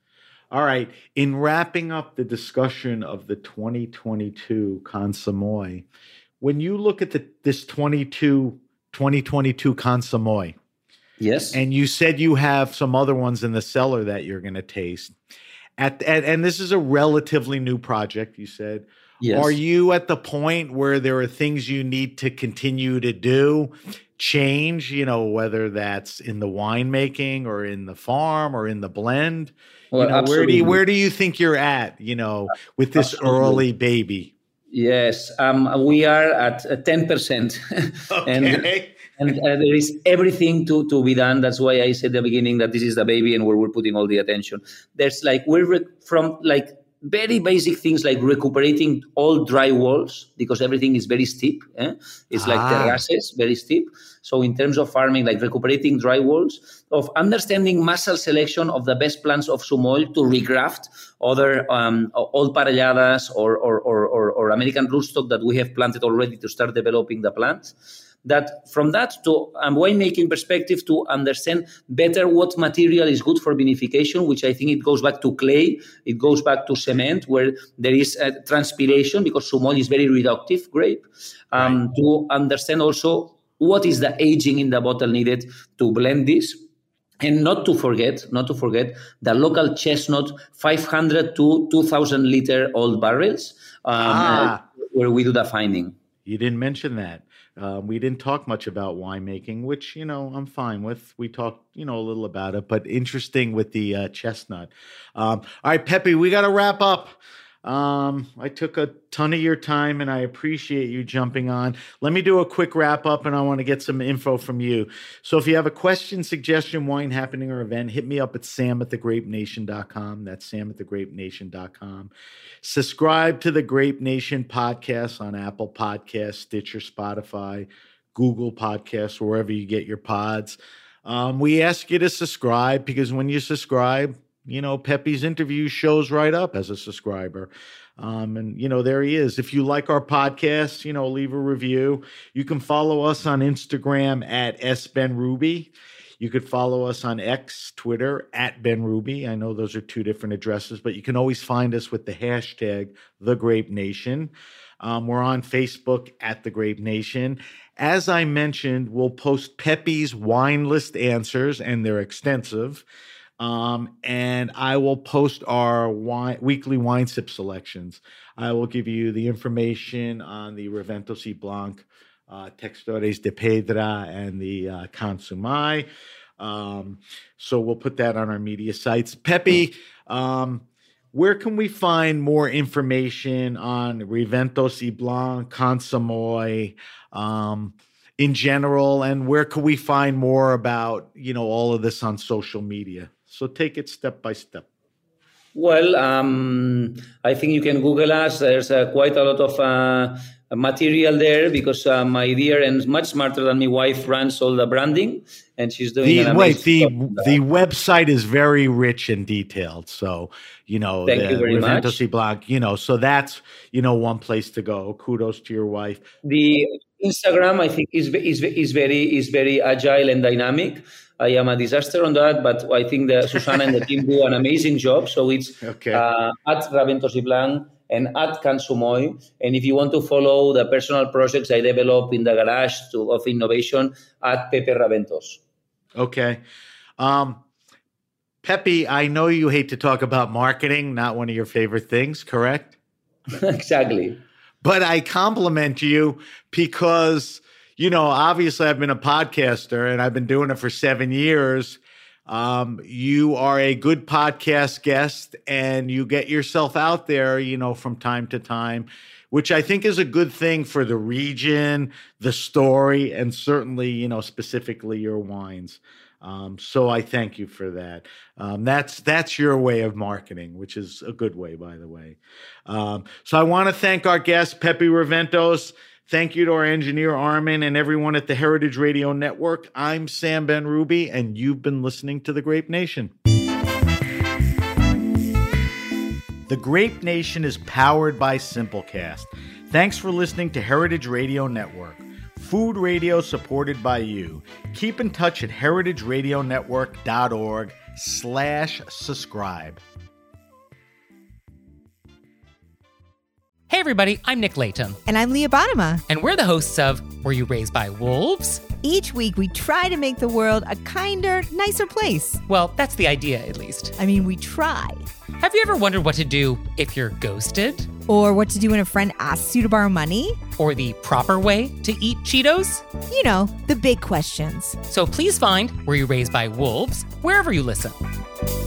[SPEAKER 2] All right. In wrapping up the discussion of the twenty twenty-two Can Sumoy, when you look at the, this twenty-two, twenty twenty-two Can Sumoy,
[SPEAKER 4] yes,
[SPEAKER 2] and you said you have some other ones in the cellar that you're going to taste. At, at and this is a relatively new project, you said.
[SPEAKER 4] Yes.
[SPEAKER 2] Are you at the point where there are things you need to continue to do, change, you know, whether that's in the winemaking or in the farm or in the blend?
[SPEAKER 4] Well,
[SPEAKER 2] you know,
[SPEAKER 4] absolutely.
[SPEAKER 2] where do you, where do you think you're at, you know, with this
[SPEAKER 4] Absolutely.
[SPEAKER 2] early baby?
[SPEAKER 4] Yes, um, we are at ten percent.
[SPEAKER 2] Okay.
[SPEAKER 4] and, and uh, there is everything to, to be done. That's why I said at the beginning that this is the baby and where we're putting all the attention. There's like, we're re- from like very basic things like recuperating all dry walls because everything is very steep. Eh? It's
[SPEAKER 2] ah.
[SPEAKER 4] like terraces, very steep. So in terms of farming, like recuperating dry walls, of understanding muscle selection of the best plants of Sumoy to regraft other um, old parelladas or, or, or, or, or American rootstock that we have planted already to start developing the plants. That from that to a winemaking perspective to understand better what material is good for vinification, which I think it goes back to clay, it goes back to cement, where there is a transpiration because Sumoy is very reductive grape. Um, right. To understand also what is the aging in the bottle needed to blend this. And not to forget, not to forget the local chestnut five hundred to two thousand liter old barrels um,
[SPEAKER 2] ah.
[SPEAKER 4] uh, where we do the finding.
[SPEAKER 2] You didn't mention that. Um, we didn't talk much about winemaking, which, you know, I'm fine with. We talked, you know, a little about it, but interesting with the uh, chestnut. Um, all right, Pepe, we got to wrap up. Um, I took a ton of your time and I appreciate you jumping on. Let me do a quick wrap up and I want to get some info from you. So if you have a question, suggestion, wine happening or event, hit me up at sam at the grape nation dot com. That's sam at the grape nation dot com. Subscribe to the Grape Nation podcast on Apple Podcasts, Stitcher, Spotify, Google Podcasts, wherever you get your pods. Um, we ask you to subscribe because when you subscribe, you know, Pepe's interview shows right up as a subscriber. Um, and, you know, there he is. If you like our podcast, you know, leave a review. You can follow us on Instagram at sbenruby. You could follow us on X, Twitter, at benruby. I know those are two different addresses, but you can always find us with the hashtag The Grape Nation. Um, we're on Facebook at The Grape Nation. As I mentioned, we'll post Pepe's wine list answers, and they're extensive. Um, and I will post our wine, weekly wine sip selections. I will give you the information on the Reventos y Blanc, uh, Textores de Pedra, and the uh, Can Sumoy. Um, so we'll put that on our media sites. Pepe, um, where can we find more information on Reventos y Blanc, Can Sumoy, um, in general, and where can we find more about, you know, all of this on social media? So take it step by step.
[SPEAKER 4] Well, um, I think you can Google us. There's uh, quite a lot of uh, material there because uh, my dear and much smarter than my wife runs all the branding, and she's doing
[SPEAKER 2] the,
[SPEAKER 4] an
[SPEAKER 2] wait. The the website is very rich and detailed. So you know,
[SPEAKER 4] thank
[SPEAKER 2] the
[SPEAKER 4] you very
[SPEAKER 2] Reventos
[SPEAKER 4] much.
[SPEAKER 2] y Blanc, you know, so that's you know one place to go. Kudos to your wife.
[SPEAKER 4] The Instagram, I think, is is is very is very agile and dynamic. I am a disaster on that, but I think that Susana and the team do an amazing job. So it's
[SPEAKER 2] okay.
[SPEAKER 4] uh, at Raventos y Blanc and at Can Sumoy. And if you want to follow the personal projects I develop in the garage to, of innovation, at Pepe Raventos.
[SPEAKER 2] Okay. Um, Pepe, I know you hate to talk about marketing, not one of your favorite things, correct?
[SPEAKER 4] Exactly.
[SPEAKER 2] But I compliment you because, you know, obviously I've been a podcaster and I've been doing it for seven years. Um, you are a good podcast guest and you get yourself out there, you know, from time to time, which I think is a good thing for the region, the story, and certainly, you know, specifically your wines. Um, so I thank you for that. Um, that's that's your way of marketing, which is a good way, by the way. Um, so I want to thank our guest, Pepe Raventos. Thank you to our engineer, Armin, and everyone at the Heritage Radio Network. I'm Sam Ben-Ruby, and you've been listening to The Grape Nation. The Grape Nation is powered by Simplecast. Thanks for listening to Heritage Radio Network. Food radio supported by you. Keep in touch at heritageradionetwork.org slash subscribe.
[SPEAKER 5] Hey everybody, I'm Nick Latham.
[SPEAKER 6] And I'm Leah Bottima.
[SPEAKER 5] And we're the hosts of Were You Raised by Wolves?
[SPEAKER 6] Each week we try to make the world a kinder, nicer place.
[SPEAKER 5] Well, that's the idea, at least.
[SPEAKER 6] I mean, we try.
[SPEAKER 5] Have you ever wondered what to do if you're ghosted?
[SPEAKER 6] Or what to do when a friend asks you to borrow money?
[SPEAKER 5] Or the proper way to eat Cheetos?
[SPEAKER 6] You know, the big questions.
[SPEAKER 5] So please find Were You Raised by Wolves wherever you listen.